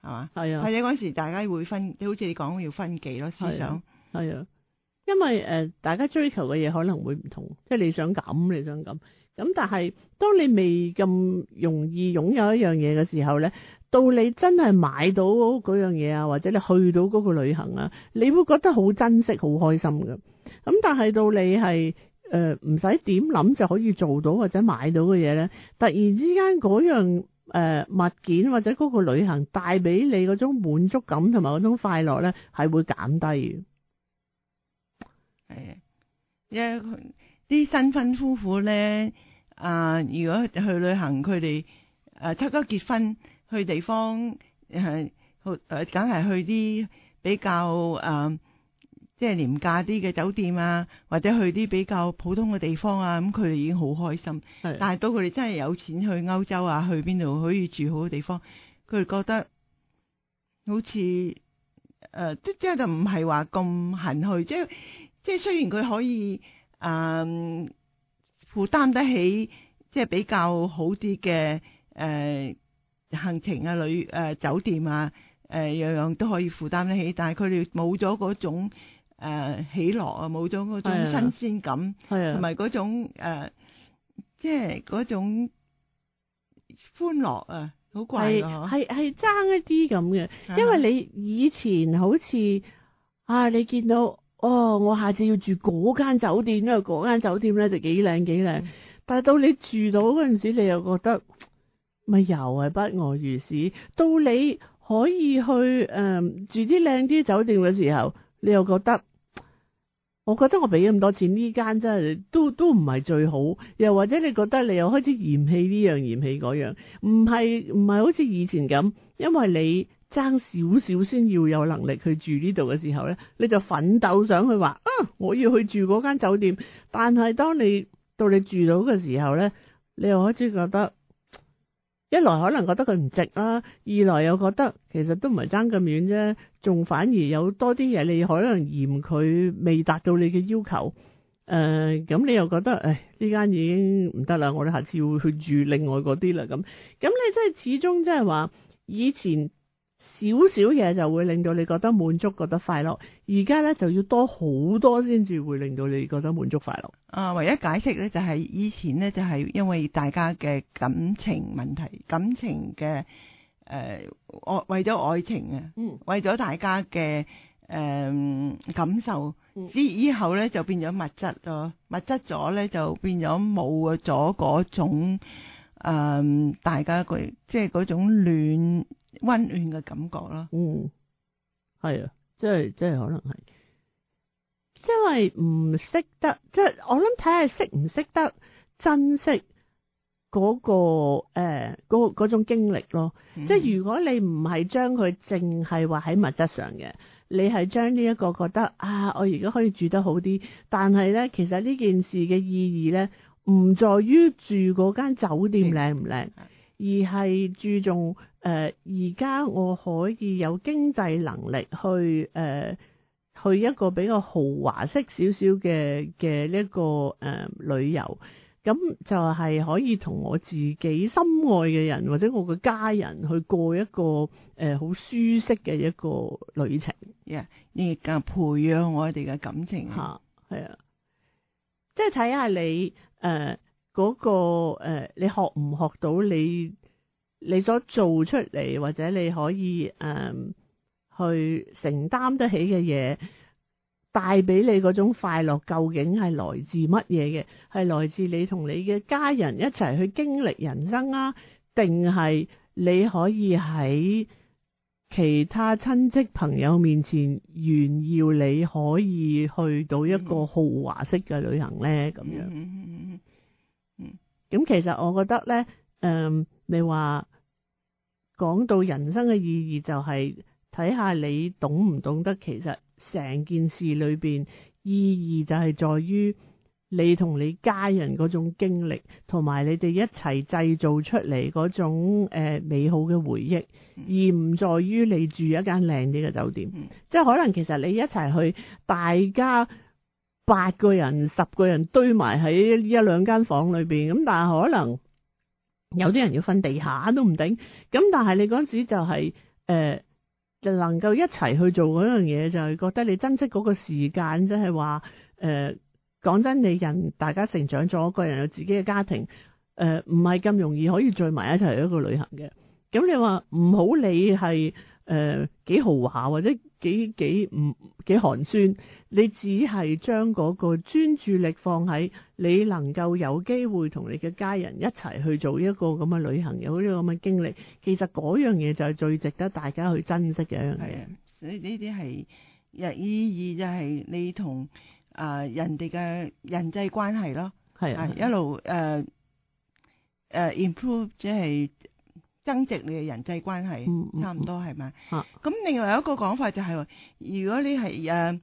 係嘛？ 係啊， 或者嗰時大家會分，好似你講要分歧咯，思想。 係啊，因為誒、呃、大家追求嘅嘢可能會唔同，即係你想咁，你想咁。咁但係當你未咁容易擁有一樣嘢嘅時候咧，到你真係買到嗰樣嘢啊，或者你去到嗰個旅行啊，你會覺得好珍惜、好開心嘅。咁但係到你係誒唔使點諗就可以做到或者買到嘅嘢咧，突然之間嗰樣誒、呃、物件或者嗰個旅行帶俾你嗰種滿足感同埋嗰種快樂咧，係會減低嘅。 係啊，因為啲新婚夫婦咧，啊、呃，如果去旅行，佢哋誒初初結婚去地方誒，好誒，梗係去啲比較誒、呃，即係廉價啲嘅酒店啊，或者去啲比較普通嘅地方啊，咁佢哋已經好開心。 係， 但係到佢哋真係有錢去歐洲啊，去邊度可以住好嘅地方，佢哋覺得好似誒，即、呃、即係就唔係話咁行去，即係。即係雖然佢可以誒負擔得起，即係比較好啲嘅誒行程啊、旅誒、呃、酒店啊，誒、呃、樣樣都可以負擔得起，但係佢哋冇咗嗰種誒、呃、喜樂啊，冇咗嗰種新鮮感， 係啊， 同埋嗰種誒、呃、即係嗰種歡樂啊，好怪㗎嗬， 係係爭一啲咁嘅，因為你以前好似啊，你見到。哦，我下次要住嗰間酒店，因為嗰間酒店咧就幾靚幾靚。嗯、但係到你住到嗰陣時，你又覺得咪又係不外如是。到你可以去誒、呃、住啲靚啲酒店嘅時候，你又覺得，我覺得我俾咁多錢呢間真係都都唔係最好。又或者你覺得你又開始嫌棄呢樣嫌棄嗰樣，唔係唔係好似以前咁，因為你。爭少少先要有能力去住呢度嘅時候咧，你就奮鬥想去話啊，我要去住嗰間酒店。但係當你到你住到嘅時候咧，你又開始覺得，一來可能覺得佢唔值啦，二來又覺得其實都唔係爭咁遠啫，仲反而有多啲嘢你可能嫌佢未達到你嘅要求。誒、呃，咁你又覺得誒呢間已經唔得啦，我哋下次要去住另外嗰啲啦。咁咁你真係始終即係話以前。少少嘢就會令到你覺得滿足，覺得快樂。而家咧就要多好多先至會令到你覺得滿足快樂。 啊，唯一解釋咧就係以前咧就係因為大家嘅感情問題，感情嘅誒愛為咗愛情啊，嗯，為咗大家嘅誒、呃、感受。之以後咧就變咗物質咯，物質咗咧就變咗冇咗嗰種誒、呃、大家個即係嗰種暖。溫暖嘅感覺咯， 嗯，係啊，即係即係可能係，因為唔識得，即係我諗睇下識唔識得珍惜嗰、嗰個誒嗰嗰、呃、種經歷咯。嗯、即係如果你唔係將佢淨係話喺物質上嘅，你係將呢一個覺得啊，我而家可以住得好啲，但係咧其實呢件事嘅意義咧唔在於住嗰間酒店靚唔靚。嗯而係注重誒，而、呃、家我可以有經濟能力去誒、呃，去一個比較豪華式少少嘅嘅呢一個誒、呃、旅遊，咁就係可以同我自己心愛嘅人或者我嘅家人去過一個誒好、呃、舒適嘅一個旅程， 呀，亦更培養我哋嘅感情嚇，係啊，即係睇下你誒。呃嗰、那個誒、呃，你學唔學到你你所做出嚟，或者你可以誒、呃、去承擔得起嘅嘢，帶俾你嗰種快樂，究竟係來自乜嘢嘅？係來自你同你嘅家人一齊去經歷人生啊，定係你可以喺其他親戚朋友面前炫耀你可以去到一個豪華式嘅旅行咧？咁樣。 嗯嗯，咁其實我覺得咧，誒、嗯，你話講到人生嘅意義，就係睇下你懂唔懂得，其實成件事裏邊意義就係在於你同你家人嗰種經歷，同埋你哋一齊製造出嚟嗰種誒、呃、美好嘅回憶，而唔在於你住一間靚啲嘅酒店。嗯、即係可能其實你一齊去，大家。八個人、十個人堆埋喺一兩間房裏邊，咁但係可能有啲人要瞓地下都唔定。咁但係你嗰陣時就係誒就能夠一齊去做嗰樣嘢，就係覺得你珍惜嗰個時間，即係話誒講真，你人大家成長咗，個人有自己嘅家庭，誒唔係咁容易可以聚埋一齊去一個旅行嘅。咁你話唔好理係誒幾豪華或者幾幾唔幾寒酸，你只係將嗰個專注力放喺你能夠有機會同你嘅家人一齊去做一個咁嘅旅行，有呢個咁嘅經歷，其實嗰樣嘢就係最值得大家去珍惜嘅一樣嘢。 呢呢啲係日意義就係你同啊、呃、人哋嘅人際關係咯， 係啊， 一路誒誒、呃呃、improve 即係增值你嘅人際關係， 嗯嗯、 差唔多係咪？咁、 啊、 另外一個講法就係、話，如果你係誒、呃、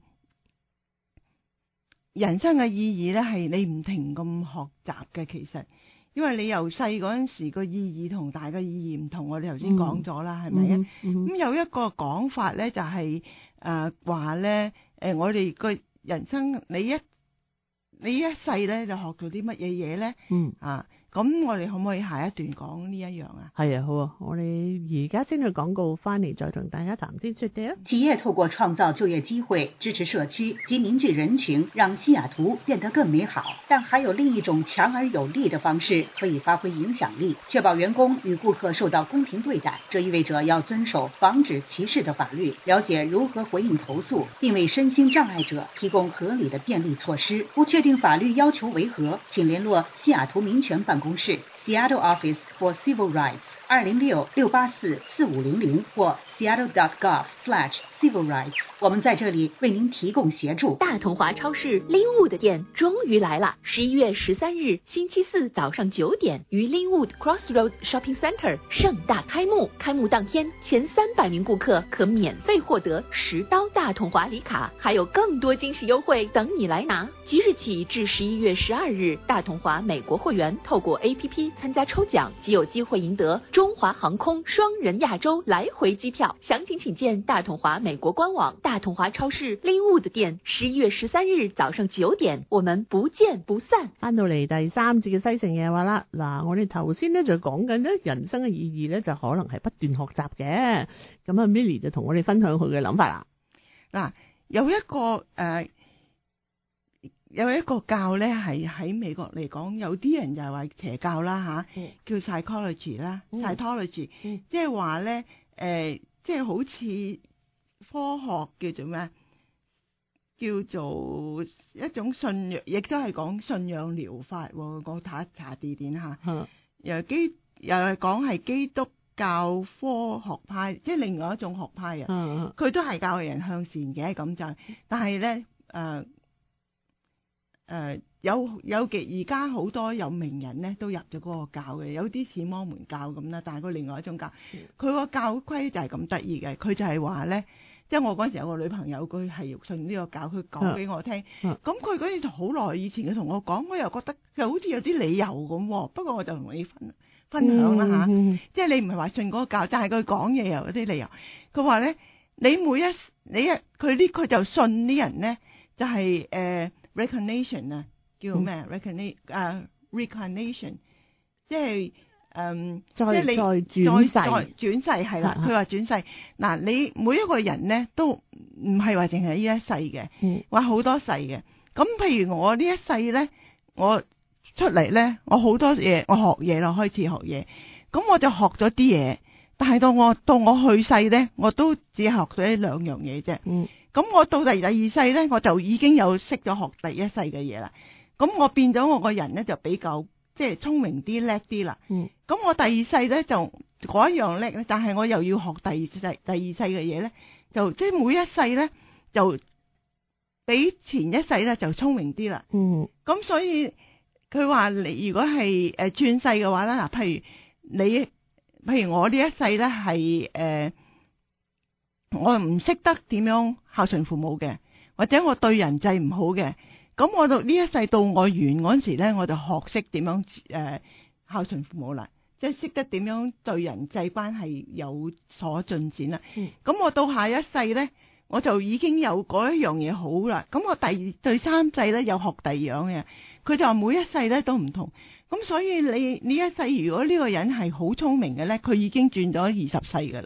人生嘅意義咧，係你唔停咁學習嘅，其實，因為你由細嗰陣時個意義同大嘅意義唔同，我哋頭先講咗啦，係咪啊？咁、嗯嗯、有一個講法咧，就係誒話咧，誒我哋個人生你一你一世咧就學到啲乜嘢嘢咧？ 嗯啊。咁我哋可唔可以下一段講呢一樣啊？ 係啊，好啊，我哋而家先去廣告，翻嚟再同大家談先說啲啊。 企業透過創造就業機會、支持社區及凝聚人群，讓西雅圖變得更美好。但還有另一種強而有力的方式可以發揮影響力，確保員工與顧客受到公平對待。這意味着要遵守防止歧視的法律，了解如何回應投訴，並為身心障礙者提供合理的便利措施。不確定法律要求為何，請聯絡西雅圖民權辦公室 Seattle Office for Civil Rights 二零六六八四四五零零或 seattle dot gov slash civil rights。我們在這裡為您提供協助。 大同華超市 Linwood 的店終於來了，十一月十三日星期四早上九點於 Linwood Crossroads Shopping Center 盛大開幕。開幕當天，前三百名顧客可免費獲得十刀大同華禮卡，還有更多驚喜優惠等你來拿。即日起至十一月十二日，大同華美國會員透過 A P P 參加抽獎，即有機會贏得中華航空雙人亞洲來回機票。詳情請見大同華美國官網。大同華超市 Linwood 店，十一月十三日早上九點，我們不見不散。 翻到嚟第三節嘅西城夜話啦，嗱，我哋頭先咧就講緊咧人生嘅意義咧，就可能係不斷學習嘅。咁啊 Milly 就同我哋分享佢嘅諗法啦。 嗱，有一個誒、呃，有一個教咧係喺美國嚟講，有啲人就係話邪教啦吓、嗯，叫 psychology 啦、嗯、，psychology，、嗯、即係話咧誒，即係好似科學叫做咩？叫做一種信仰，亦都係講信仰療法。我查一查字典吓，又基又係講係基督教科學派，即係另外一種學派啊。佢都係教人向善嘅，咁就，但係咧誒誒有有嘅而家好多有名人咧都入咗嗰個教嘅，有啲似摩門教咁啦，但係佢另外一種教，佢個教規就係咁得意嘅，佢就係話咧。即係我嗰陣時有個女朋友，佢係信呢個教，佢講俾我聽。咁佢嗰陣就好耐以前，佢同我講，我又覺得又好似有啲理由咁。不過我就同你分分享啦吓、嗯，即係你唔係話信嗰個教，但係佢講嘢又有啲理由。佢話咧，你每一你一佢呢，佢就信啲人咧，就係、是、誒、呃、recognition 啊，叫咩 recognition 啊 recognition，即係。嗯，即係你再轉世，再轉世係啦。佢話轉世，嗱，你每一個人咧都唔係話淨係呢一世嘅，話、嗯、好多世嘅。咁譬如我呢一世咧，我出嚟咧，我好多嘢，我學嘢咯，開始學嘢。咁我就學咗啲嘢，但係到我到我去世咧，我都只學咗一兩樣嘢啫。咁、嗯、我到第第二世咧，我就已經有識咗學第一世嘅嘢啦。咁我變咗我個人咧就比較。即係聰明啲叻啲啦，咁、嗯、我第二世咧就嗰一樣叻咧，但係我又要學第二世第二世嘅嘢咧，就即係每一世咧就比前一世咧就聰明啲啦。咁、嗯、所以佢話你如果係誒轉世嘅話咧，嗱，譬如你譬如我呢一世咧係誒我唔識得點樣孝順父母嘅，或者我對人際唔好嘅。咁我到呢一世到我完嗰陣時咧，我就學識點樣誒、呃、孝順父母啦，即係識得點樣對人際關係有所進展啦。咁、嗯、我到下一世咧，我就已經有嗰一樣嘢好啦。咁我第二第三世咧又學第二樣嘢，佢就話每一世咧都唔同。咁所以你呢一世如果呢個人係好聰明嘅咧，佢已經轉咗二十世噶啦，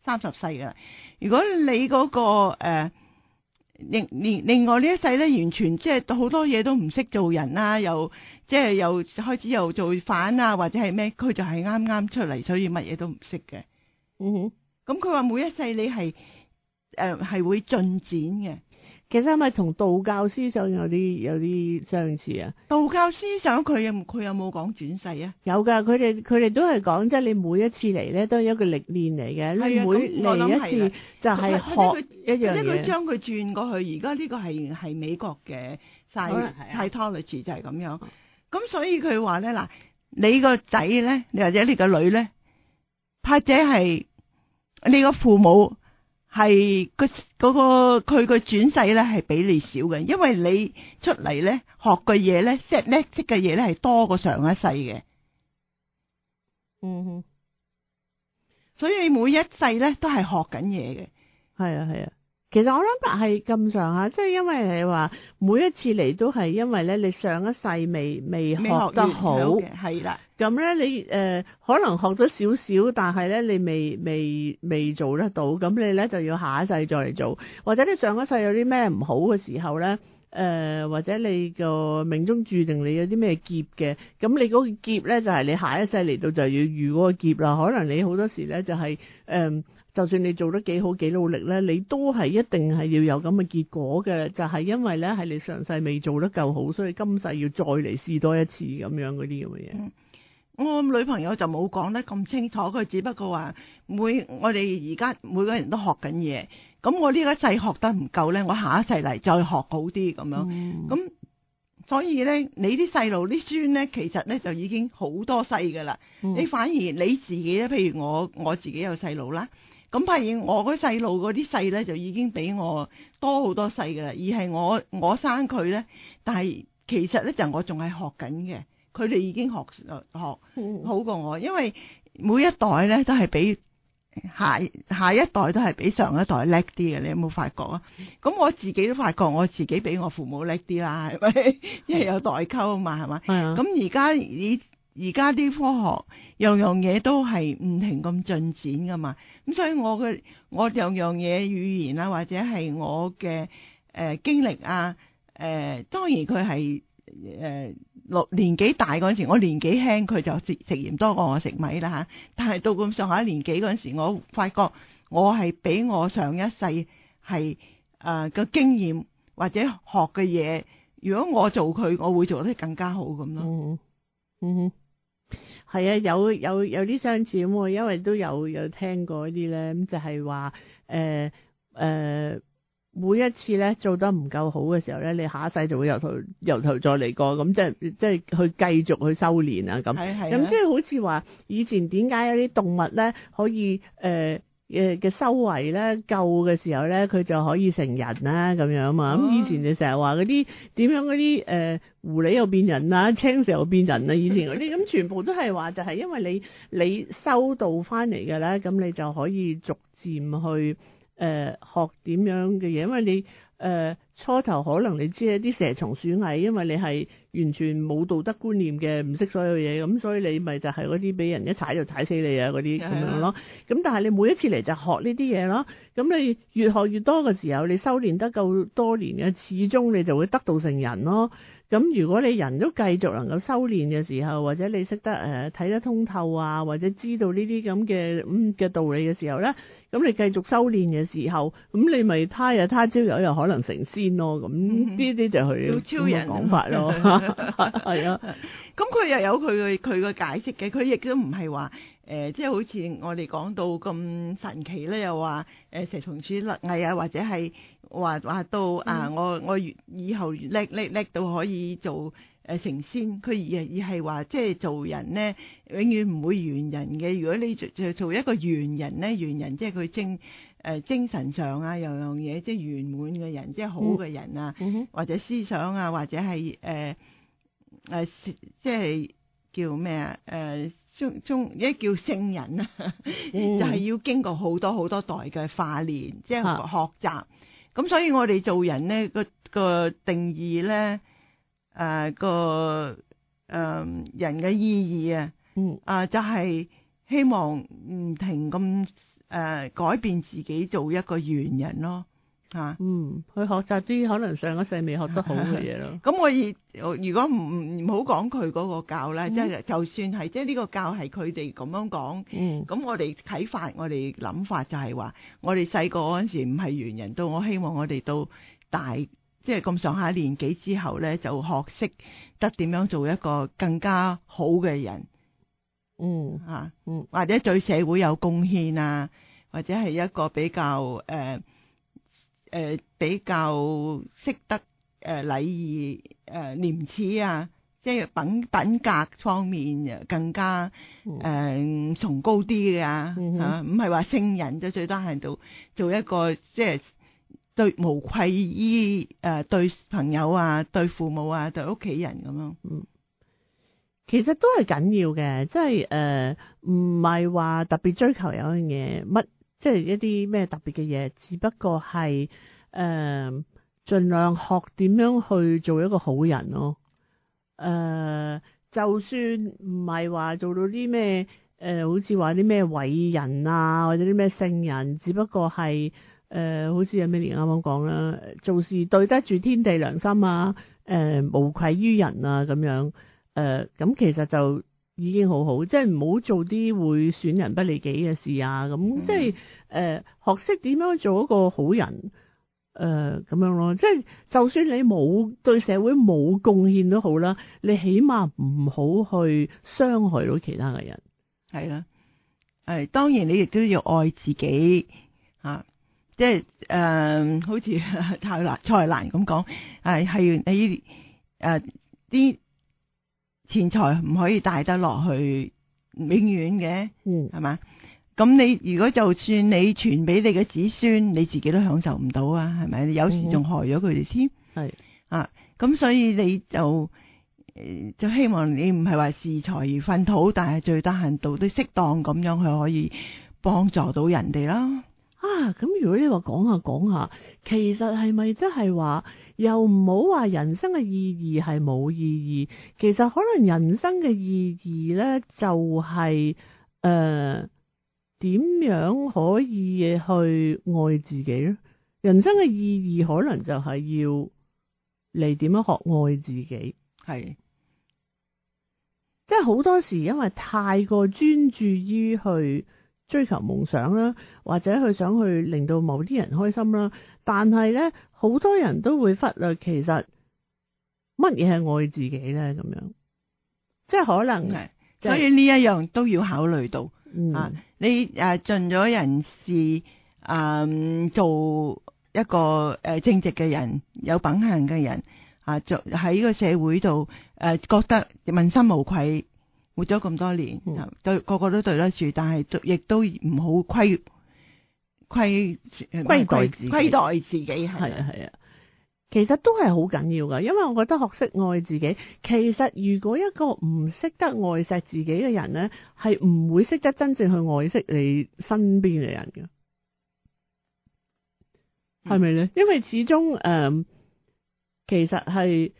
三十世噶。如果你嗰、個誒另另另外呢一世咧，完全即係好多嘢都唔識做人啦，又即係又開始又做反啊，或者係咩，佢就係啱啱出嚟，所以乜嘢都唔識嘅。 嗯哼， 咁佢話每一世你係誒係會進展嘅。 其實係咪同道教思想有啲有啲相似啊？ 道教思想佢有佢有冇講轉世啊？ 有㗎，佢哋佢哋都係講，即係你每一次嚟咧都係一個歷練嚟嘅，你每嚟一次就係學一樣嘢。 即係佢將佢轉過去，而家呢個係係美國嘅 Scientology 就係咁樣。咁所以佢話咧嗱，你個仔咧，你或者你個女咧，或者係你個父母。係個嗰個佢個轉世咧係比你少嘅，因為你出嚟咧學嘅嘢咧，即係叻識嘅嘢咧係多過上一世嘅。 嗯哼， 所以你每一世咧都係學緊嘢嘅。 係啊係啊，其實我諗係咁上下，即係因為你話每一次嚟都係因為咧你上一世未未學得好， 係啦。 咁咧你誒、呃、可能學咗少少，但係咧你未未未做得到，咁你咧就要下一世再嚟做，或者你上一世有啲咩唔好嘅時候咧，誒、呃、或者你個命中注定你有啲咩劫嘅，咁你嗰個劫咧就係、是、你下一世嚟到就要遇嗰個劫啦。可能你好多時咧就係、是、誒。呃就算你做得幾好幾努力咧，你都係一定係要有咁嘅結果嘅，就係、是、因為咧係你上世未做得夠好，所以今世要再嚟試多一次咁樣嗰啲咁嘅嘢。 嗯，我女朋友就冇講得咁清楚，佢只不過話每我哋而家每個人都學緊嘢，咁我呢一世學得唔夠咧，我下一世嚟再學好啲咁樣。咁、嗯、所以咧，你啲細路啲孫咧，其實咧就已經好多世噶啦。嗯、你反而你自己咧，譬如我我自己有細路啦。咁發現我嗰細路嗰啲世咧就已經比我多好多世噶啦，而係我我生佢咧，但係其實咧就我仲係學緊嘅，佢哋已經學學好過我，因為每一代咧都係比下下一代都係比上一代叻啲嘅，你有冇發覺啊？咁我自己都發覺我自己比我父母叻啲啦，係咪？因為有代溝啊嘛，係嘛？係啊。咁而家以而家啲科學樣樣嘢都係唔停咁進展噶嘛，咁所以我嘅我樣樣嘢語言啊，或者係我嘅誒、呃、經歷啊，誒、呃、當然佢係誒六年紀大嗰陣時，我年紀輕，佢就食食鹽多過我食米啦嚇。但係到咁上下年紀嗰陣時，我發覺我係比我上一世係誒個經驗或者學嘅嘢，如果我做佢，我會做得更加好咁咯。 嗯嗯。係啊，有有有啲相似咁，因為都有有聽過啲咧，咁就係話誒誒，每一次咧做得唔夠好嘅時候咧，你下一世就會由頭由頭再嚟過，咁即係即係去繼續去修煉啊咁。係係。咁即係好似話以前點解有啲動物咧可以誒？呃誒嘅修為咧夠嘅時候咧，佢就可以成人啦咁樣嘛。咁、哦、以前就成日話嗰啲點樣嗰啲誒狐狸又變人啊，青蛇又變人啊，以前嗰啲咁全部都係話就係因為你你修道翻嚟嘅咧，咁你就可以逐漸去誒、呃、學點樣嘅嘢，因為你誒、呃、初頭可能你知係啲蛇蟲鼠蟻，因為你係完全冇道德觀念嘅，唔識所有嘢，咁所以你咪就係嗰啲俾人一踩就踩死你啊嗰啲咁樣咯。咁但係你每一次嚟就學呢啲嘢咯，咁你越學越多嘅時候，你修煉得夠多年嘅，始終你就會得道成人咯。咁如果你人都繼續能夠修煉嘅時候，或者你識得誒睇、呃、得通透啊，或者知道呢啲咁嘅咁嘅道理嘅時候咧，咁你繼續修煉嘅時候，咁你咪他日他朝有日可能成仙咯。咁呢啲就係超人講法咯。係啊， 咁佢又有佢嘅佢嘅解釋嘅，佢亦都唔係話誒，即係好似我哋講到咁神奇咧，又話誒、呃、蛇蟲鼠蟻啊，或者係話話到、嗯、啊，我我越以後越叻叻叻到可以做誒、呃、成仙，佢而而係話即係做人咧，永遠唔會完人嘅。如果你做做做一個完人咧，完人即係佢精誒、呃、精神上啊，樣樣嘢即係圓滿嘅人，即係好嘅人啊，嗯、或者思想啊，或者係誒誒即係叫咩啊誒。中中一叫聖人啊，嗯、就係要經過好多好多代嘅化練，即係學習。咁、啊、所以我哋做人咧個個定義咧，誒、呃、個誒、呃、人嘅意義啊，嗯啊就係、是、希望唔停咁呃、改變自己，做一個完人咯。吓， 嗯，去學習啲可能上一世未學得好嘅嘢咯。 咁我亦如果唔唔好講佢嗰個教咧，即係、 嗯、 就算係即係呢個教係佢哋咁樣講， 嗯， 咁我哋啟發我哋諗法就係話，我哋細個嗰陣時唔係完人，到我希望我哋到大即係咁上下年紀之後咧，就學識得點樣做一個更加好嘅人。 嗯啊， 嗯， 或者對社會有貢獻啊，或者係一個比較誒。呃誒、呃，比較識得誒禮儀誒廉恥啊，即係品品格方面更加誒、呃、崇高啲嘅啊，吓唔係話聖人，就最多係做做一個即係對無愧於誒、呃、對朋友啊、對父母啊、對屋企人咁樣。 嗯，其實都係緊要嘅，即係誒唔係話特別追求有樣嘢乜。即係一啲咩特別嘅嘢，只不過係誒盡量學點樣去做一個好人咯。誒、呃，就算唔係話做到啲咩誒，好似話啲咩偉人啊，或者啲咩聖人，只不過係誒、呃，好似阿 Milly 啱啱講啦，做事對得住天地良心啊，誒、呃，無愧於人啊，咁樣誒，咁、呃、其實就已經好好，即係唔好做啲會損人不利己嘅事啊！咁、嗯、即係誒、呃，學識點樣做一個好人，誒、呃、咁樣咯。即係就算你冇對社會冇貢獻都好啦，你起碼唔好去傷害到其他嘅人。 係啦，誒，當然你亦都要愛自己啊！即係誒、呃，好似蔡瀾蔡瀾咁講，係係你誒啲。呃錢財唔可以帶得落去永遠嘅， 嗯， 係嘛？咁你如果就算你傳俾你嘅子孫，你自己都享受唔到啊，係咪？你有時仲害咗佢哋先， 係啊，咁所以你就就希望你唔係話視財如糞土，但係最低限度都適當咁樣去可以幫助到人哋啦。 啊，咁如果你話講下講下，其實係咪即係話，又唔好話人生嘅意義係冇意義，其實可能人生嘅意義咧就係誒點樣可以去愛自己咧？人生嘅意義可能就係要嚟點樣學愛自己，係即係好多時因為太過專注於去追求夢想啦，或者佢想去令到某啲人開心啦，但係咧好多人都會忽略其實乜嘢係愛自己咧，咁樣即係可能， 所以呢一樣都要考慮到、 嗯、 啊！你誒盡咗人事啊、呃，做一個誒正直嘅人，有品行嘅人啊，就喺呢個社會度誒、呃、覺得問心無愧。活咗咁多年，嗯、對個個都對得住，但係亦都唔好虧虧虧待自己，虧待自己係啊係啊，其實都係好緊要噶，因為我覺得學識愛自己，其實如果一個唔識得愛錫自己嘅人咧，係唔會識得真正去愛惜你身邊嘅人嘅，係咪咧？因為始終誒、呃，其實係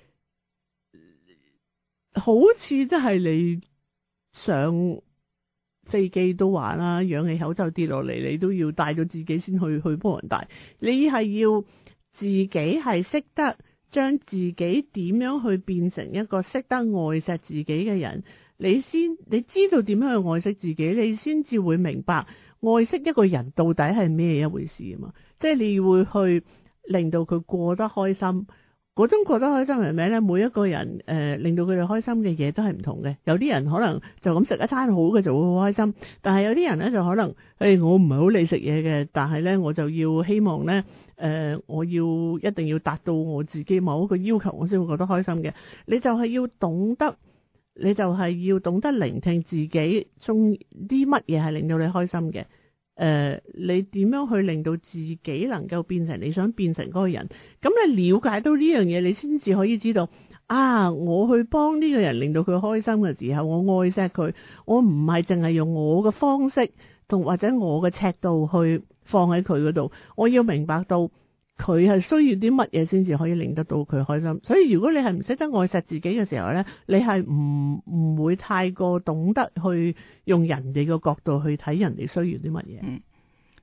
好似即係你。上飛機都話啦，氧氣口罩跌落嚟，你都要帶咗自己先去去幫人帶。你係要自己係識得將自己點樣去變成一個識得愛錫自己嘅人，你先你知道點樣去愛惜自己，你先至會明白愛惜一個人到底係咩一回事啊嘛。即係你會去令到佢過得開心。嗰種覺得開心係咩咧？每一個人誒、呃、令到佢哋開心嘅嘢都係唔同嘅。有啲人可能就咁食一餐好嘅就會好開心，但係有啲人咧就可能誒、欸、我唔係好理食嘢嘅，但係咧我就要希望咧誒、呃、我要一定要達到我自己某一個要求，我先會覺得開心嘅。你就係要懂得，你就係要懂得聆聽自己中啲乜嘢係令到你開心嘅。誒、呃，你點樣去令到自己能夠變成你想變成嗰個人？咁你了解到呢樣嘢，你先至可以知道啊！我去幫呢個人，令到佢開心嘅時候，我愛錫佢，我唔係淨係用我嘅方式同或者我嘅尺度去放喺佢嗰度，我要明白到佢係需要啲乜嘢先至可以令得到佢開心。所以如果你係唔識得愛錫自己嘅時候咧，你係唔唔會太過懂得去用人哋嘅角度去睇人哋需要啲乜嘢。 嗯，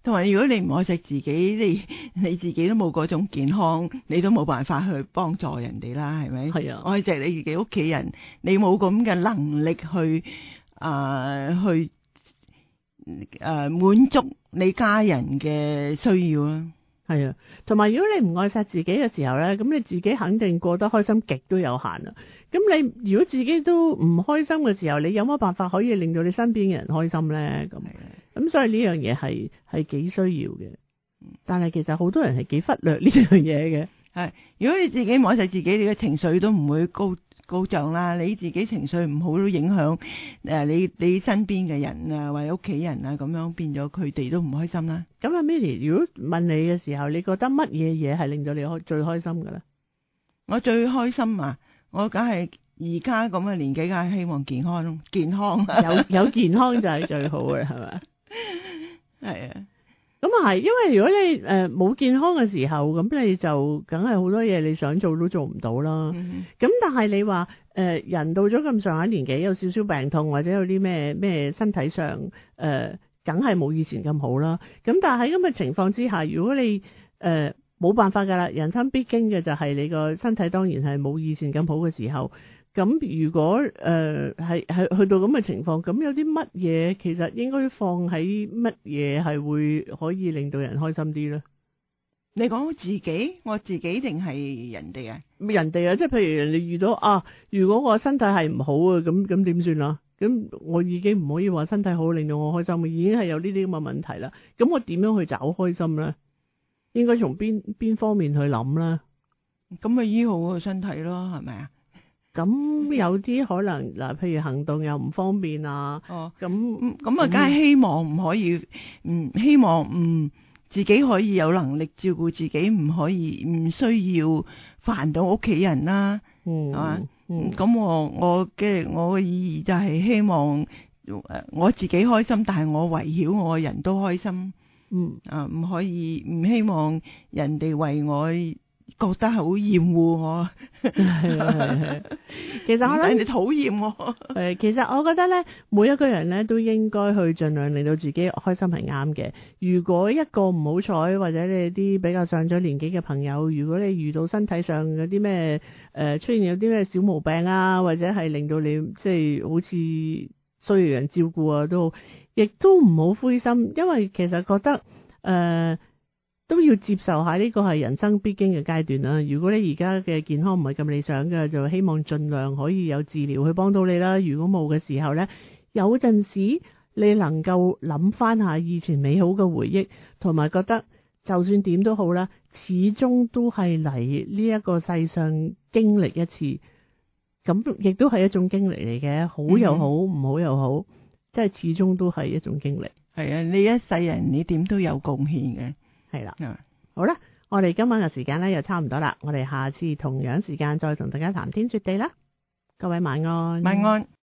同埋如果你唔愛惜自己，你你自己都冇嗰種健康，你都冇辦法去幫助人哋啦，係咪？ 係啊， 愛惜你自己屋企人，你冇咁嘅能力去啊、呃、去誒滿足你家人嘅需要啦。 係啊，同埋如果你唔愛惜自己嘅時候咧，咁你自己肯定過得開心極都有限啦。咁你如果自己都唔開心嘅時候，你有乜辦法可以令到你身邊嘅人開心咧？咁咁所以呢樣嘢係係幾需要嘅。但係其實好多人係幾忽略呢樣嘢嘅。係， 如果你自己唔愛惜自己，你嘅情緒都唔會高高漲啦。你自己情緒唔好都影響誒你你身邊嘅人啊，或者屋企人啊，咁樣變咗佢哋都唔開心啦。 咁阿 Milly，如果問你嘅時候，你覺得乜嘢嘢係令到你開最開心嘅咧？ 我最開心啊！我梗係而家咁嘅年紀，梗係希望健康咯，健康有有健康就係最好嘅，係咪？ 係啊。 咁啊係，因為如果你誒冇、呃、健康嘅時候，咁你就梗係好多嘢你想做都做唔到啦。咁、嗯、但係你話誒、呃、人到咗咁上下年紀，有少少病痛或者有啲咩咩身體上誒，梗係冇以前咁好啦。咁但係喺咁嘅情況之下，如果你誒冇、呃、辦法噶啦，人生必經嘅就係你個身體當然係冇以前咁好嘅時候。咁如果誒係係去到咁嘅情況，咁有啲乜嘢其實應該放喺乜嘢係會可以令到人開心啲咧？ 你講自己，我自己定係人哋啊？ 人哋啊，即係譬如人哋遇到啊，如果我身體係唔好啊，咁咁點算啊？咁我已經唔可以話身體好令到我開心，已經係有呢啲咁嘅問題啦。咁我點樣去找開心咧？應該從邊邊方面去諗咧？ 咁咪醫好個身體咯，係咪啊？ 咁有啲可能嗱，譬如行動又唔方便啊。哦，咁咁啊，梗係希望唔可以，唔希望唔自己可以有能力照顧自己，唔可以唔需要煩到屋企人啦。嗯，係嘛？嗯，咁我我嘅我嘅意義就係希望誒我自己開心，但係我圍繞我嘅人都開心。嗯，啊唔可以唔希望人哋為我覺得好厭惡我，係係係。 其實我諗人哋討厭我。 誒，其實我覺得咧，每一個人咧都應該去盡量令到自己開心係啱嘅。如果一個唔好彩，或者你啲比較上咗年紀嘅朋友，如果你遇到身體上有啲咩誒出現有啲咩小毛病啊，或者係令到你即係好似需要人照顧啊，都亦都唔好灰心，因為其實覺得誒。呃都要接受下呢個係人生必經嘅階段啦。如果你而家嘅健康唔係咁理想嘅，就希望盡量可以有治療去幫到你啦。如果冇嘅時候呢，有陣時你能夠諗翻下以前美好嘅回憶，同埋覺得就算點都好啦，始終都係嚟呢一個世上經歷一次，咁亦都係一種經歷嚟嘅，好又好，唔、嗯、好又好，即係始終都係一種經歷。 係啊，你一世人你點都有貢獻嘅。 係啦，好啦，我哋今晚嘅時間咧又差唔多啦，我哋下次同樣時間再同大家談天說地啦，各位晚安， 晚安。